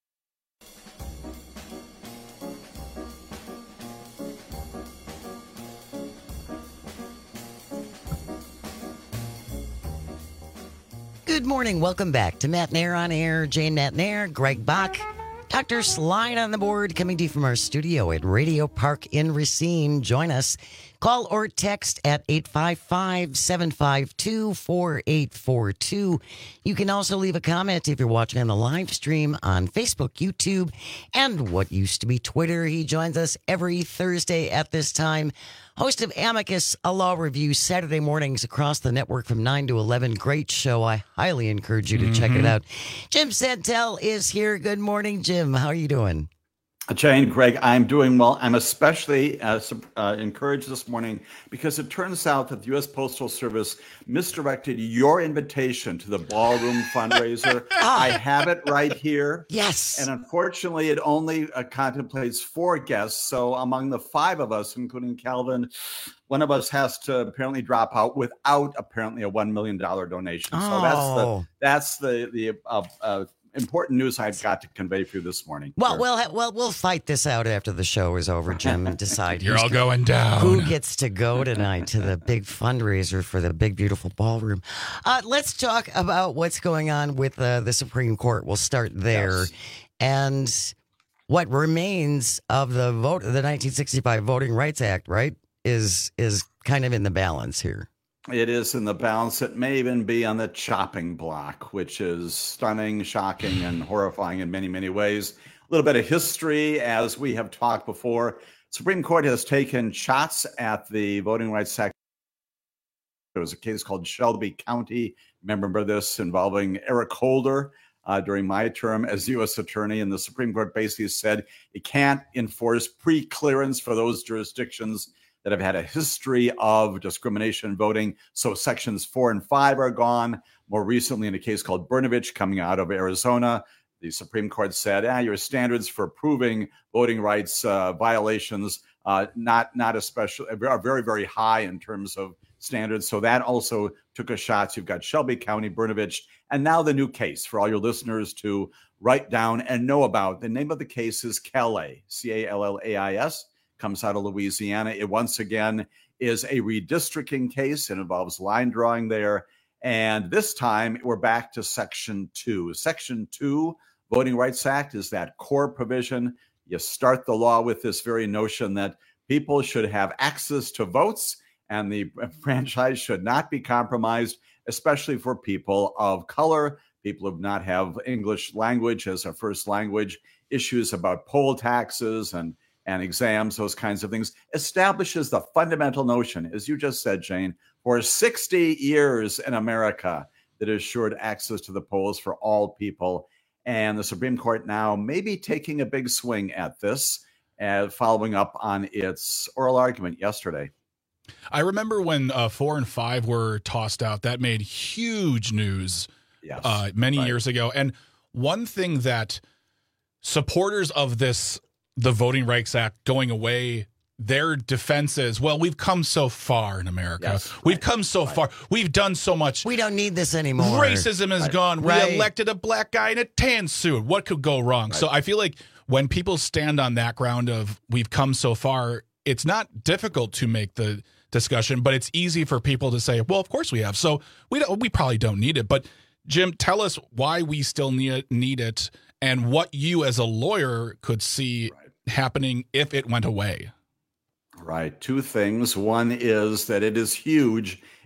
Good morning. Welcome back to Matt Nair on Air. Jane Matt Nair, Greg Bach, Doctor Slide on the board, coming to you from our studio at Radio Park in Racine. Join us. Call or text at eight five five, seven five two, four eight four two. You can also leave a comment if you're watching on the live stream on Facebook, YouTube, and what used to be Twitter. He joins us every Thursday at this time. Host of Amicus, a law review, Saturday mornings across the network from nine to eleven. Great show. I highly encourage you to mm-hmm. check it out. Jim Santel is here. Good morning, Jim. How are you doing? Jane, Greg, I'm doing well. I'm especially uh, uh, encouraged this morning because it turns out that the U S Postal Service misdirected your invitation to the ballroom fundraiser. I have it right here. Yes. And unfortunately, it only uh, contemplates four guests. So among the five of us, including Calvin, one of us has to apparently drop out without apparently a one million dollars donation. Oh. So that's the, that's the, the uh, uh, important news I've got to convey for you this morning. Well, sure. we'll, well, we'll fight this out after the show is over, Jim, and decide You're all going down. Who gets to go tonight to the big fundraiser for the big, beautiful ballroom. Uh, let's talk about what's going on with uh, the Supreme Court. We'll start there. Yes. And what remains of the vote, the nineteen sixty-five Voting Rights Act, right, is is kind of in the balance here. It is in the balance. It may even be on the chopping block, which is stunning, shocking, and horrifying in many, many ways. A little bit of history, as we have talked before. Supreme Court has taken shots at the Voting Rights Act. There was a case called Shelby County. Remember this, involving Eric Holder uh, during my term as U S Attorney. And the Supreme Court basically said it can't enforce pre-clearance for those jurisdictions that have had a history of discrimination voting. So sections four and five are gone. More recently, in a case called Brnovich coming out of Arizona, the Supreme Court said, ah, your standards for proving voting rights uh, violations uh, not not especially are very, very high in terms of standards. So that also took a shot. So you've got Shelby County, Brnovich, and now the new case for all your listeners to write down and know about. The name of the case is Callais, C A L L A I S. Comes out of Louisiana. It once again is a redistricting case. It involves line drawing there. And this time we're back to Section two. Section two, Voting Rights Act, is that core provision. You start the law with this very notion that people should have access to votes and the franchise should not be compromised, especially for people of color, people who do not have English language as a first language, issues about poll taxes and and exams, those kinds of things, establishes the fundamental notion, as you just said, Jane, for sixty years in America that assured access to the polls for all people. And the Supreme Court now may be taking a big swing at this, uh, following up on its oral argument yesterday. I remember when uh, four and five were tossed out, that made huge news yes, uh, many right. years ago. And one thing that supporters of this the Voting Rights Act going away, their defense is, well, we've come so far in America. Yes, we've right, come so right. far. We've done so much. We don't need this anymore. Racism is right. gone. Right. We elected a black guy in a tan suit. What could go wrong? Right. So I feel like when people stand on that ground of we've come so far, it's not difficult to make the discussion, but it's easy for people to say, well, of course we have. So we don't, we probably don't need it. But Jim, tell us why we still need, need it and what you as a lawyer could see right. happening if it went away. Right. Two things. One is that it is huge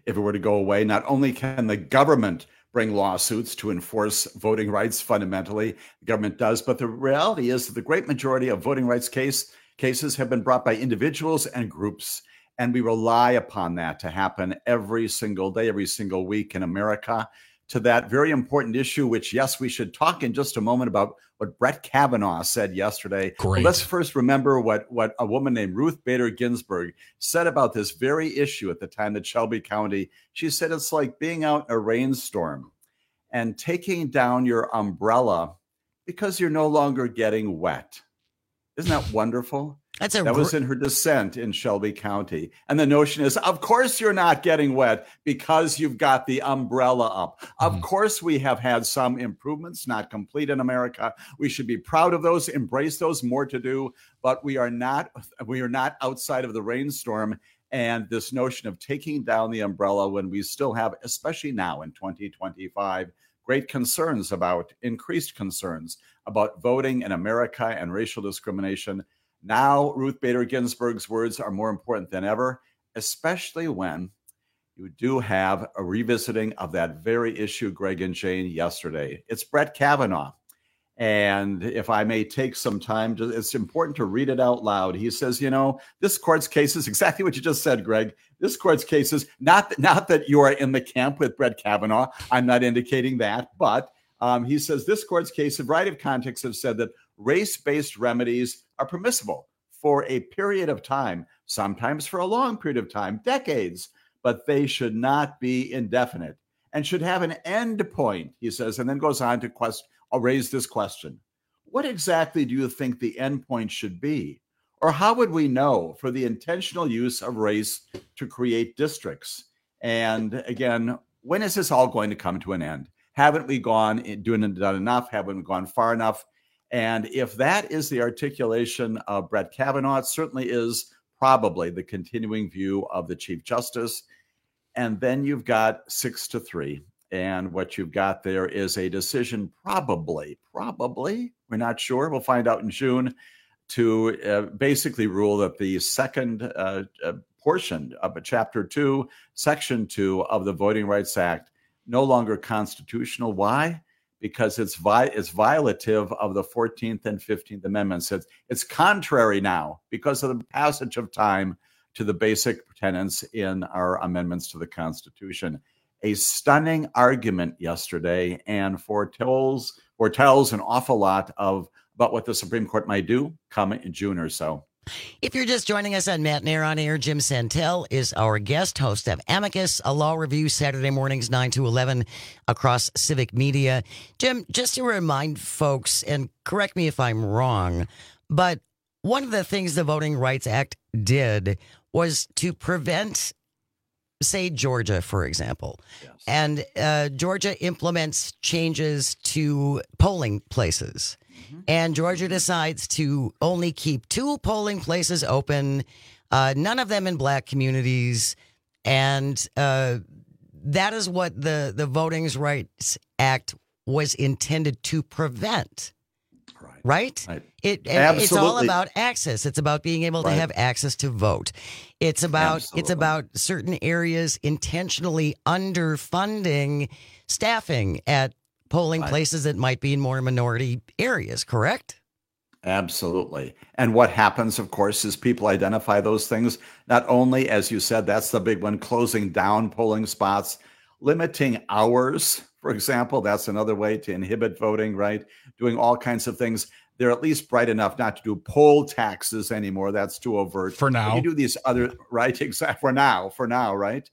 if it were to go away. Not only can the government bring lawsuits to enforce voting rights fundamentally, the government does, but the reality is that the great majority of voting rights case, cases have been brought by individuals and groups, and we rely upon that to happen every single day, every single week in America. To that very important issue, which, yes, we should talk in just a moment about what Brett Kavanaugh said yesterday. Great. Let's first remember what, what a woman named Ruth Bader Ginsburg said about this very issue at the time that Shelby County. She said it's like being out in a rainstorm and taking down your umbrella because you're no longer getting wet. Isn't that wonderful? That's a that gr- was in her dissent in Shelby County. And the notion is, of course, you're not getting wet because you've got the umbrella up. Mm. Of course, we have had some improvements, not complete in America. We should be proud of those, embrace those, more to do. But we are not, we are not outside of the rainstorm. And this notion of taking down the umbrella when we still have, especially now in twenty twenty-five, great concerns about, increased concerns about voting in America and racial discrimination. Now, Ruth Bader Ginsburg's words are more important than ever, especially when you do have a revisiting of that very issue, Greg and Jane, yesterday. It's Brett Kavanaugh. And if I may take some time, to, it's important to read it out loud. He says, you know, this court's case is exactly what you just said, Greg. This court's case is not, that, not that you are in the camp with Brett Kavanaugh. I'm not indicating that. But um, he says this court's case, a variety of contexts have said that race-based remedies are permissible for a period of time, sometimes for a long period of time, decades, but they should not be indefinite and should have an end point, he says, and then goes on to quest- I'll raise this question. What exactly do you think the end point should be? Or how would we know for the intentional use of race to create districts? And again, when is this all going to come to an end? Haven't we gone doing and done enough? Haven't we gone far enough? And if that is the articulation of Brett Kavanaugh, it certainly is probably the continuing view of the Chief Justice. And then you've got six to three. And what you've got there is a decision, probably, probably, we're not sure, we'll find out in June, to uh, basically rule that the second uh, uh, portion of Chapter two, Section two of the Voting Rights Act no longer constitutional. Why? Because it's vi- it's violative of the fourteenth and fifteenth Amendments. It's, it's contrary now, because of the passage of time, to the basic tenets in our amendments to the Constitution. A stunning argument yesterday, and foretells foretells an awful lot of about what the Supreme Court might do come in June or so. If you're just joining us on Matt Nair on Air, Jim Santel is our guest, host of Amicus, a law review, Saturday mornings, nine to eleven across Civic Media. Jim, just to remind folks, and correct me if I'm wrong, but one of the things the Voting Rights Act did was to prevent, say, Georgia, for example. Yes. And uh, Georgia implements changes to polling places. Mm-hmm. And Georgia decides to only keep two polling places open, uh, none of them in black communities. And uh, that is what the, the Voting Rights Act was intended to prevent. Right? right? right. It, it's all about access. It's about being able to right. have access to vote. It's about Absolutely. It's about certain areas intentionally underfunding staffing at polling right. places that might be in more minority areas, correct? Absolutely. And what happens, of course, is people identify those things. Not only, as you said, that's the big one, closing down polling spots, limiting hours, for example. That's another way to inhibit voting, right? Doing all kinds of things. They're at least bright enough not to do poll taxes anymore. That's too overt. For now. But you do these other, right? Exactly. For now, for now, right?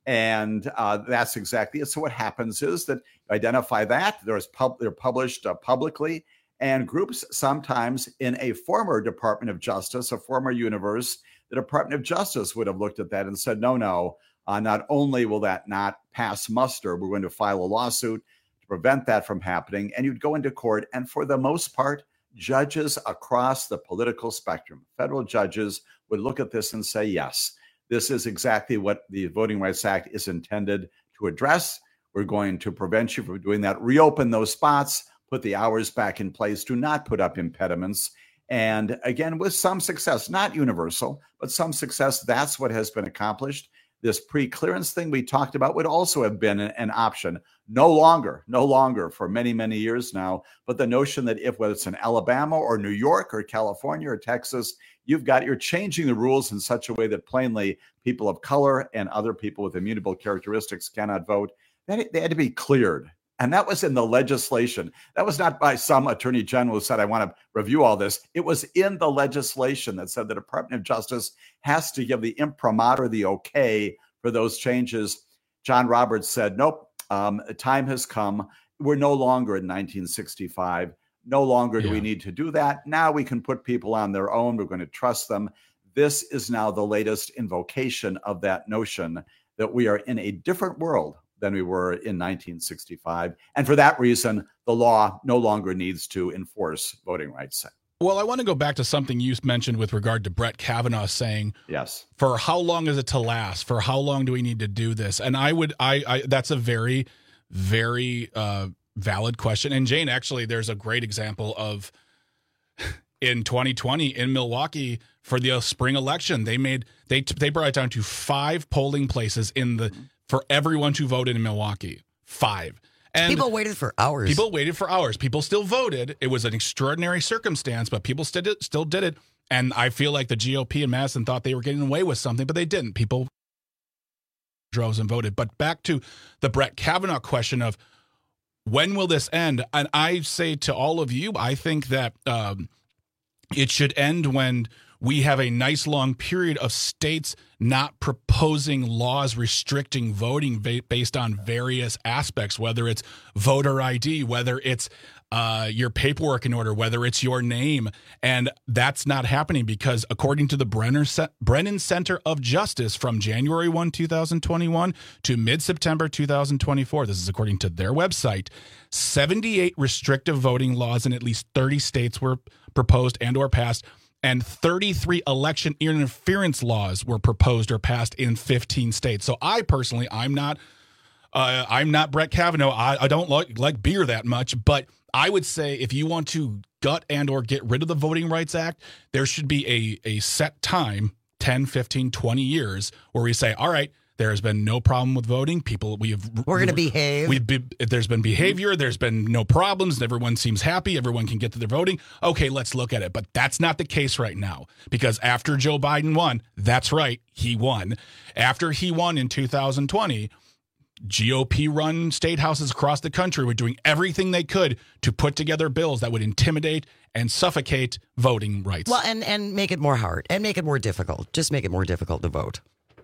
And uh, that's exactly it. So what happens is that you identify that. There's pub- they're published uh, publicly. And groups sometimes in a former Department of Justice, a former universe, the Department of Justice would have looked at that and said, no, no, uh, not only will that not pass muster, we're going to file a lawsuit to prevent that from happening. And you'd go into court. And for the most part, judges across the political spectrum, federal judges, would look at this and say, yes, this is exactly what the Voting Rights Act is intended to address. We're going to prevent you from doing that, reopen those spots, put the hours back in place, do not put up impediments. And again, with some success, not universal, but some success, that's what has been accomplished. this pre-clearance thing we talked about would also have been an, an option. No longer, no longer for many, many years now. But the notion that if, whether it's in Alabama or New York or California or Texas, you've got, you're changing the rules in such a way that plainly people of color and other people with immutable characteristics cannot vote, that they had to be cleared. And that was in the legislation. That was not by some attorney general who said, I want to review all this. It was in the legislation that said the Department of Justice has to give the imprimatur, the okay for those changes. John Roberts said, nope, um, time has come. We're no longer in nineteen sixty-five. No longer do yeah. we need to do that. Now we can put people on their own. We're going to trust them. This is now the latest invocation of that notion that we are in a different world than we were in nineteen sixty-five. And for that reason, the law no longer needs to enforce voting rights. Well, I want to go back to something you mentioned with regard to Brett Kavanaugh saying, yes, for how long is it to last? For how long do we need to do this? And I would, I, I that's a very, very uh, valid question. And Jane, actually, there's a great example of in twenty twenty in Milwaukee for the spring election, they made, they, they brought it down to five polling places in the, for everyone who voted in Milwaukee. Five. And people waited for hours. People waited for hours. People still voted. It was an extraordinary circumstance, but people still did, still did it. And I feel like the G O P and Madison thought they were getting away with something, but they didn't. People drove and voted. But back to the Brett Kavanaugh question of when will this end? And I say to all of you, I think that um, it should end when we have a nice long period of states not proposing laws restricting voting ba- based on various aspects, whether it's voter I D, whether it's uh, your paperwork in order, whether it's your name. And that's not happening because according to the Brenner Se- Brennan Center of Justice from January first, two thousand twenty-one to mid-September two thousand twenty-four, this is according to their website, seventy-eight restrictive voting laws in at least thirty states were proposed and or passed, and thirty-three election interference laws were proposed or passed in fifteen states. So I personally, I'm not, uh, I'm not Brett Kavanaugh. I, I don't like, like beer that much, but I would say if you want to gut and or get rid of the Voting Rights Act, there should be a, a set time, ten, fifteen, twenty years, where we say, all right, there has been no problem with voting. People, we have we're going to behave. We've be, there's been behavior. There's been no problems. Everyone seems happy. Everyone can get to their voting. Okay, let's look at it. But that's not the case right now because after Joe Biden won, that's right, he won. After he won in two thousand twenty, G O P-run state houses across the country were doing everything they could to put together bills that would intimidate and suffocate voting rights. Well, and and make it more hard and make it more difficult. Just make it more difficult to vote.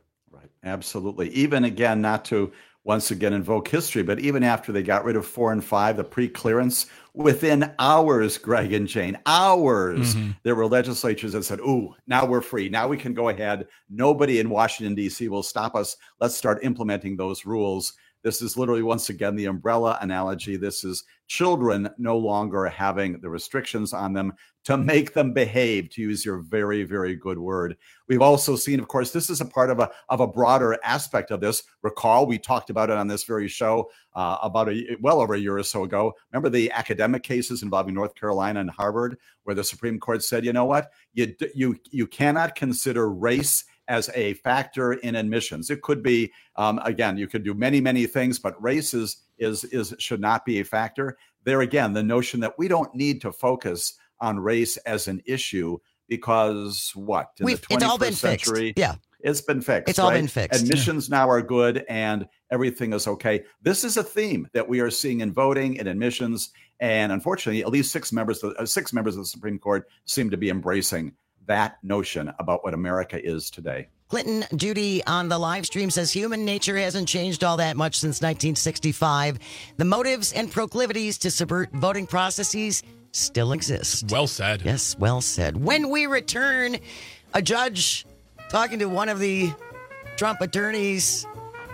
Absolutely. Even again, not to once again invoke history, but even after they got rid of four and five, the pre-clearance, within hours, Greg and Jane, hours, mm-hmm. there were legislatures that said, ooh, now we're free. Now we can go ahead. Nobody in Washington, D C will stop us. Let's start implementing those rules. This is literally, once again, the umbrella analogy. This is children no longer having the restrictions on them to make them behave, to use your very, very good word. We've also seen, of course, this is a part of a of a broader aspect of this. Recall, we talked about it on this very show uh, about a well over a year or so ago. Remember the academic cases involving North Carolina and Harvard, where the Supreme Court said, you know what, you you you cannot consider race as a factor in admissions. It could be, um, again, you could do many, many things, but race is, is, is should not be a factor. There again, the notion that we don't need to focus on race as an issue because what? In We've, the twenty-first it's all been century, fixed. Yeah. It's been fixed. It's all right? been fixed. Admissions yeah. now are good and everything is okay. This is a theme that we are seeing in voting and admissions. And unfortunately, at least six members, uh, six members of the Supreme Court seem to be embracing that notion about what America is today. Clinton Judy on the live stream says human nature hasn't changed all that much since nineteen sixty-five. The motives and proclivities to subvert voting processes still exist. Well said. Yes, well said. When we return, a judge talking to one of the Trump attorneys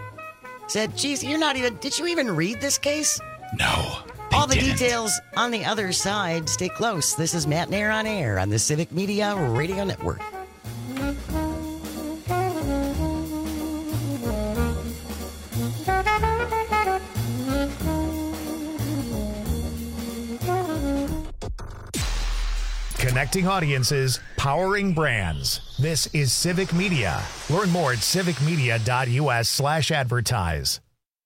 said, geez, you're not even, did you even read this case? No. All the didn't. details on the other side. Stay close. This is Matt Nair on Air on the Civic Media Radio Network. Connecting audiences, powering brands. This is Civic Media. Learn more at civicmedia.us slash advertise.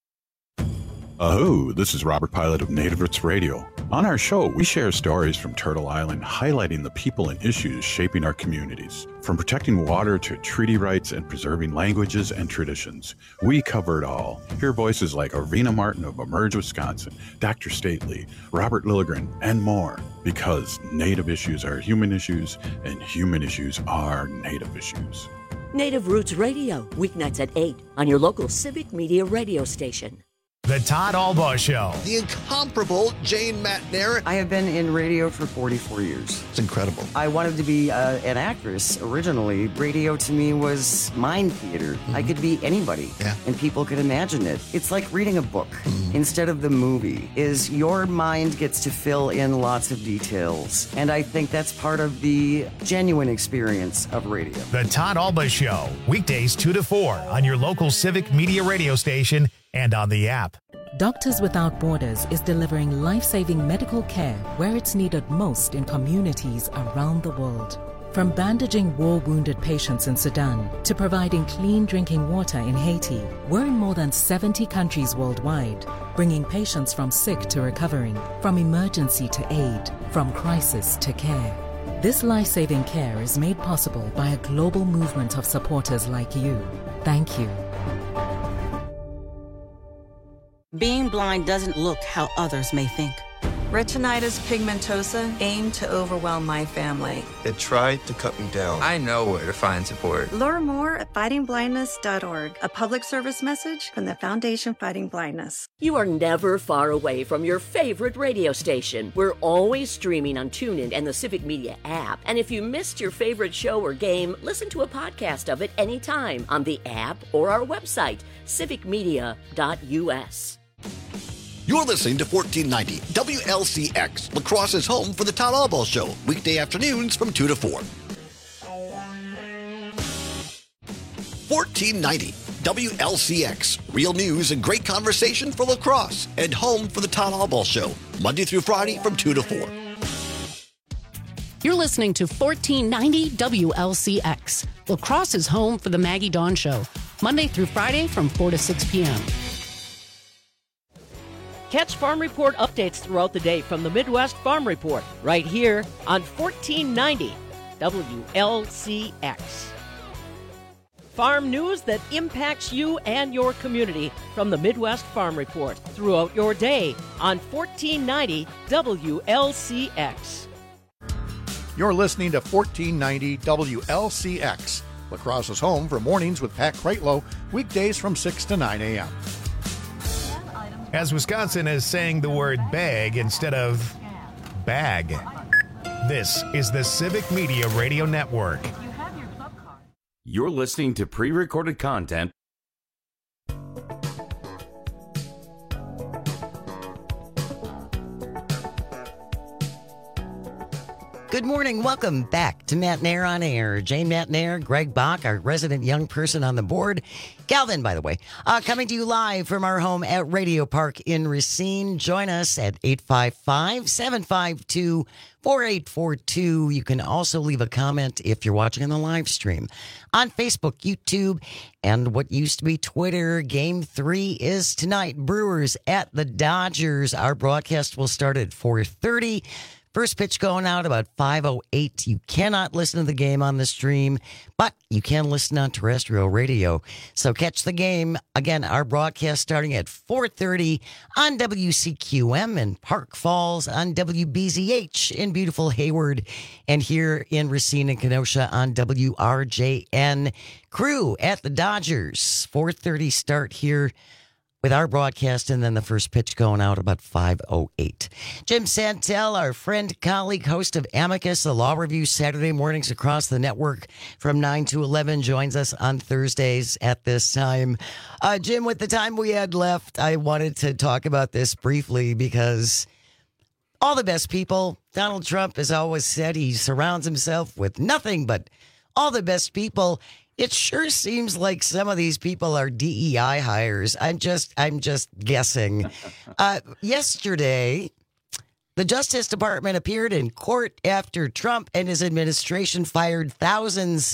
Ahoo, this is Robert Pilot of Native Roots Radio. On our show, we share stories from Turtle Island highlighting the people and issues shaping our communities. From protecting water to treaty rights and preserving languages and traditions, we cover it all. Hear voices like Arena Martin of Emerge, Wisconsin, Doctor Stately, Robert Lilligren, and more. Because Native issues are human issues, and human issues are Native issues. Native Roots Radio, weeknights at eight on your local Civic Media radio station. The Todd Albaugh Show. The incomparable Jane Matnair. I have been in radio for forty-four years. It's incredible. I wanted to be uh, an actress originally. Radio to me was mind theater. Mm-hmm. I could be anybody, yeah. and people could imagine it. It's like reading a book mm-hmm. instead of the movie. Is your mind gets to fill in lots of details, and I think that's part of the genuine experience of radio. The Todd Albaugh Show, weekdays two to four on your local Civic Media radio station and on the app. Doctors Without Borders is delivering life-saving medical care where it's needed most in communities around the world. From bandaging war-wounded patients in Sudan to providing clean drinking water in Haiti, we're in more than seventy countries worldwide, bringing patients from sick to recovering, from emergency to aid, from crisis to care. This life-saving care is made possible by a global movement of supporters like you. Thank you. Being blind doesn't look how others may think. Retinitis pigmentosa aimed to overwhelm my family. It tried to cut me down. I know where to find support. Learn more at fighting blindness dot org, a public service message from the Foundation Fighting Blindness. You are never far away from your favorite radio station. We're always streaming on TuneIn and the Civic Media app. And if you missed your favorite show or game, listen to a podcast of it anytime on the app or our website, civic media dot u s. You're listening to fourteen ninety W L C X, La Crosse's home for the Todd Albaugh Show, weekday afternoons from two to four. fourteen ninety W L C X, real news and great conversation for La Crosse, and home for the Todd Albaugh Show, Monday through Friday from two to four. You're listening to fourteen ninety W L C X. La Crosse is home for the Maggie Dawn Show, Monday through Friday from four to six p.m. Catch Farm Report updates throughout the day from the Midwest Farm Report, right here on fourteen ninety W L C X. Farm news that impacts you and your community from the Midwest Farm Report throughout your day on fourteen ninety W L C X. You're listening to fourteen ninety W L C X, La Crosse's home for mornings with Pat Kreitlow, weekdays from six to nine a.m. As Wisconsin is saying the word bag instead of bag. This is the Civic Media Radio Network. You're listening to pre-recorded content. Good morning. Welcome back to Matnair on Air. Jane Matnair, Greg Bach, our resident young person on the board. Calvin, by the way, uh, coming to you live from our home at Radio Park in Racine. Join us at eight five five, seven five two, four eight four two. You can also leave a comment if you're watching on the live stream on Facebook, YouTube, and what used to be Twitter. Game three is tonight. Brewers at the Dodgers. Our broadcast will start at four thirty. First pitch going out about five oh eight. You cannot listen to the game on the stream, but you can listen on terrestrial radio. So catch the game. Again, our broadcast starting at four thirty on W C Q M in Park Falls, on W B Z H in beautiful Hayward, and here in Racine and Kenosha on W R J N. Crew at the Dodgers. four thirty start here with our broadcast, and then the first pitch going out about five oh eight. Jim Santel, our friend, colleague, host of Amicus, the law review Saturday mornings across the network from nine to eleven, joins us on Thursdays at this time. Uh, Jim, with the time we had left, I wanted to talk about this briefly because all the best people, Donald Trump has always said he surrounds himself with nothing but all the best people. It sure seems like some of these people are D E I hires. I'm just, I'm just guessing. Uh, yesterday, the Justice Department appeared in court after Trump and his administration fired thousands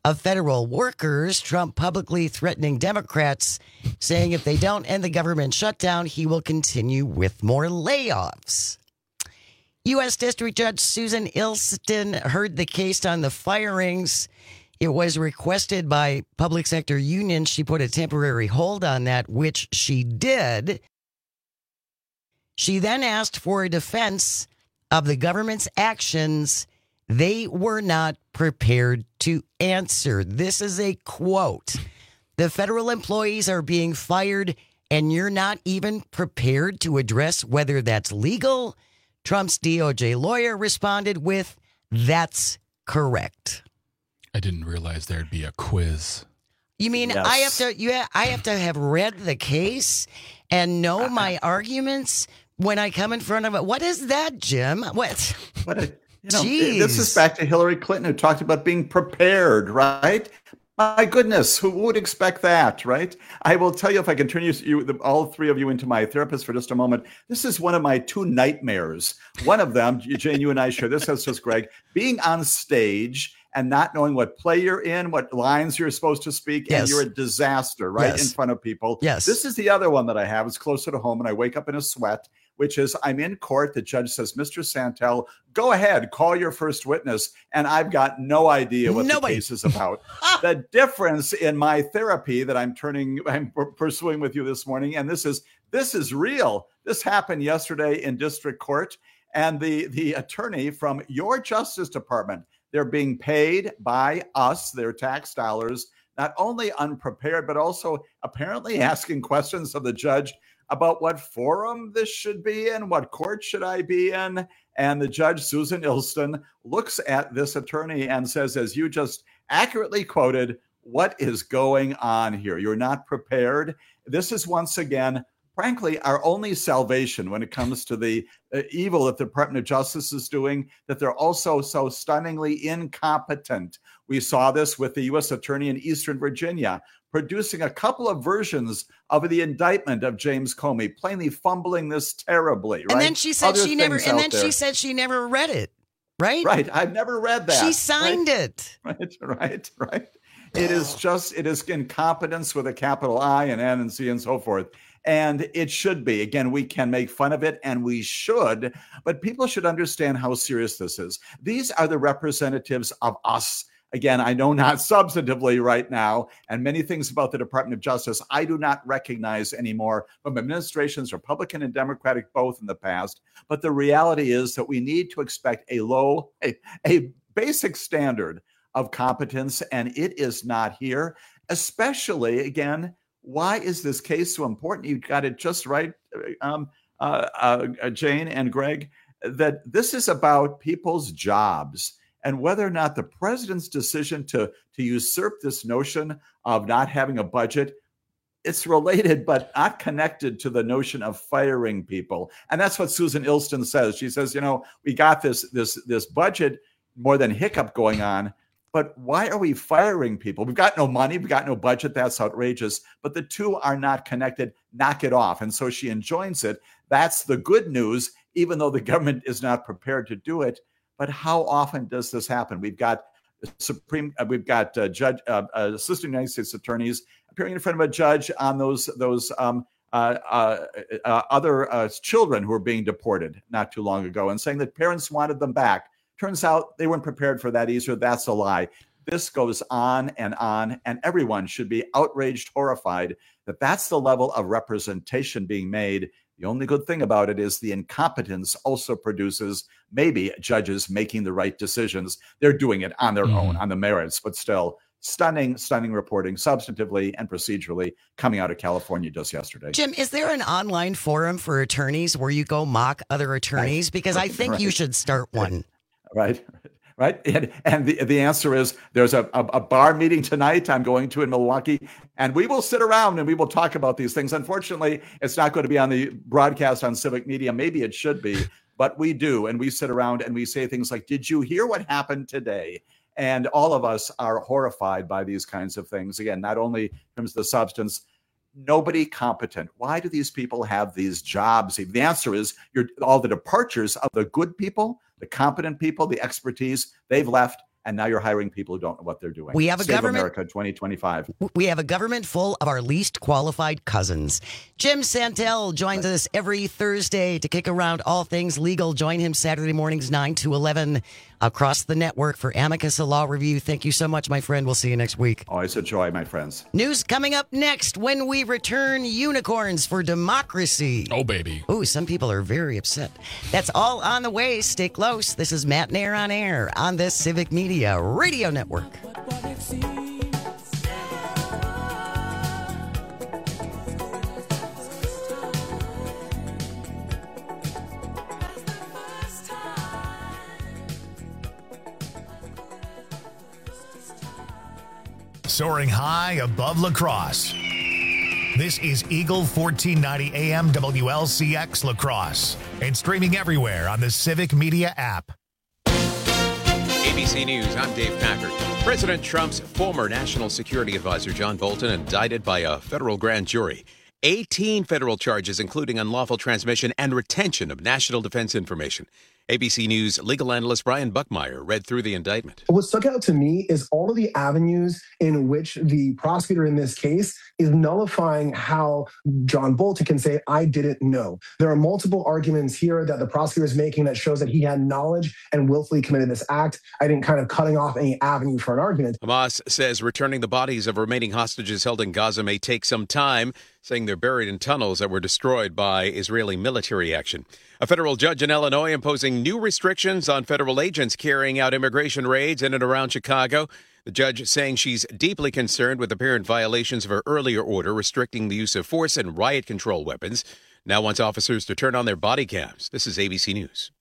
of federal workers, Trump publicly threatening Democrats, saying if they don't end the government shutdown, he will continue with more layoffs. U S. District Judge Susan Ilston heard the case on the firings. It was requested by public sector unions. She put a temporary hold on that, which she did. She then asked for a defense of the government's actions. They were not prepared to answer. This is a quote. The federal employees are being fired, and you're not even prepared to address whether that's legal? Trump's D O J lawyer responded with, that's correct. I didn't realize there'd be a quiz. You mean yes. I have to? Yeah, I have to have read the case and know my arguments when I come in front of it. What is that, Jim? What? What? A, you know, this is back to Hillary Clinton, who talked about being prepared, right? My goodness, who would expect that, right? I will tell you, if I can turn you, you, all three of you, into my therapist for just a moment. This is one of my two nightmares. One of them, Jane, you and I share this, as does Greg, being on stage and not knowing what play you're in, what lines you're supposed to speak, yes. and you're a disaster, right, yes. in front of people. Yes. This is the other one that I have. It's closer to home, and I wake up in a sweat, which is I'm in court. The judge says, Mister Santel, go ahead, call your first witness, and I've got no idea what Nobody. the case is about. The difference in my therapy that I'm turning, I'm pursuing with you this morning, and this is this is real. This happened yesterday in district court, and the the attorney from your Justice Department, they're being paid by us, their tax dollars, not only unprepared, but also apparently asking questions of the judge about what forum this should be in, what court should I be in. And the judge, Susan Ilston, looks at this attorney and says, as you just accurately quoted, what is going on here? You're not prepared. This is once again, frankly, our only salvation when it comes to the uh, evil that the Department of Justice is doing, that they're also so stunningly incompetent. We saw this with the U S attorney in Eastern Virginia, producing a couple of versions of the indictment of James Comey, plainly fumbling this terribly, right? And then she said Other she never, and then there. she said she never read it, right? Right. I've never read that. She signed right? it. Right, right, right. It is just, it is incompetence with a capital I and N and C and so forth. And it should be. Again, we can make fun of it, and we should, but people should understand how serious this is. These are the representatives of us. Again, I know not substantively right now, and many things about the Department of Justice I do not recognize anymore from administrations, Republican and Democratic both in the past. But the reality is that we need to expect a low, a, a basic standard of competence, and it is not here. Especially, again, why is this case so important? You got it just right, um, uh, uh, Jane and Greg, that this is about people's jobs. And whether or not the president's decision to, to usurp this notion of not having a budget, it's related but not connected to the notion of firing people. And that's what Susan Ilston says. She says, you know, we got this, this, this budget more than hiccup going on, but why are we firing people? We've got no money. We've got no budget. That's outrageous. But the two are not connected. Knock it off. And so she enjoins it. That's the good news, even though the government is not prepared to do it. But how often does this happen? We've got Supreme, uh, we've got uh, judge, uh, uh, assistant United States attorneys appearing in front of a judge on those those um, uh, uh, uh, other uh, children who were being deported not too long ago, and saying that parents wanted them back. Turns out they weren't prepared for that either. That's a lie. This goes on and on, and everyone should be outraged, horrified that that's the level of representation being made. The only good thing about it is the incompetence also produces maybe judges making the right decisions. They're doing it on their mm. own, on the merits, but still stunning, stunning reporting substantively and procedurally coming out of California just yesterday. Jim, is there an online forum for attorneys where you go mock other attorneys? Because I think right. you should start one. Right. Right. And, and the, the answer is there's a, a, a bar meeting tonight I'm going to in Milwaukee, and we will sit around and we will talk about these things. Unfortunately, it's not going to be on the broadcast on Civic Media. Maybe it should be, but we do. And we sit around and we say things like, did you hear what happened today? And all of us are horrified by these kinds of things. Again, not only in terms of the substance, nobody competent. Why do these people have these jobs? The answer is you're, all the departures of the good people, the competent people, the expertise, they've left, and now you're hiring people who don't know what they're doing. We have a Save government- America twenty twenty-five. We have a government full of our least qualified cousins. Jim Santel joins us every Thursday to kick around all things legal. Join him Saturday mornings, nine to eleven, across the network for Amicus, a law review. Thank you so much, my friend. We'll see you next week. Always a joy, my friends. News coming up next when we return unicorns for democracy. Oh, baby. Ooh, some people are very upset. That's all on the way. Stay close. This is Matt Nair on air on the Civic Media Radio Network. Soaring high above La Crosse. This is Eagle fourteen ninety A M W L C X La Crosse and streaming everywhere on the Civic Media app. A B C News, I'm Dave Packard. President Trump's former national security advisor, John Bolton, indicted by a federal grand jury. eighteen federal charges, including unlawful transmission and retention of national defense information. A B C News legal analyst Brian Buckmeyer read through the indictment. What stuck out to me is all of the avenues in which the prosecutor in this case is nullifying how John Bolton can say, I didn't know. There are multiple arguments here that the prosecutor is making that shows that he had knowledge and willfully committed this act. I think kind of cutting off any avenue for an argument. Hamas says returning the bodies of remaining hostages held in Gaza may take some time, saying they're buried in tunnels that were destroyed by Israeli military action. A federal judge in Illinois imposing new restrictions on federal agents carrying out immigration raids in and around Chicago. The judge saying she's deeply concerned with apparent violations of her earlier order restricting the use of force and riot control weapons. Now wants officers to turn on their body cams. This is A B C News.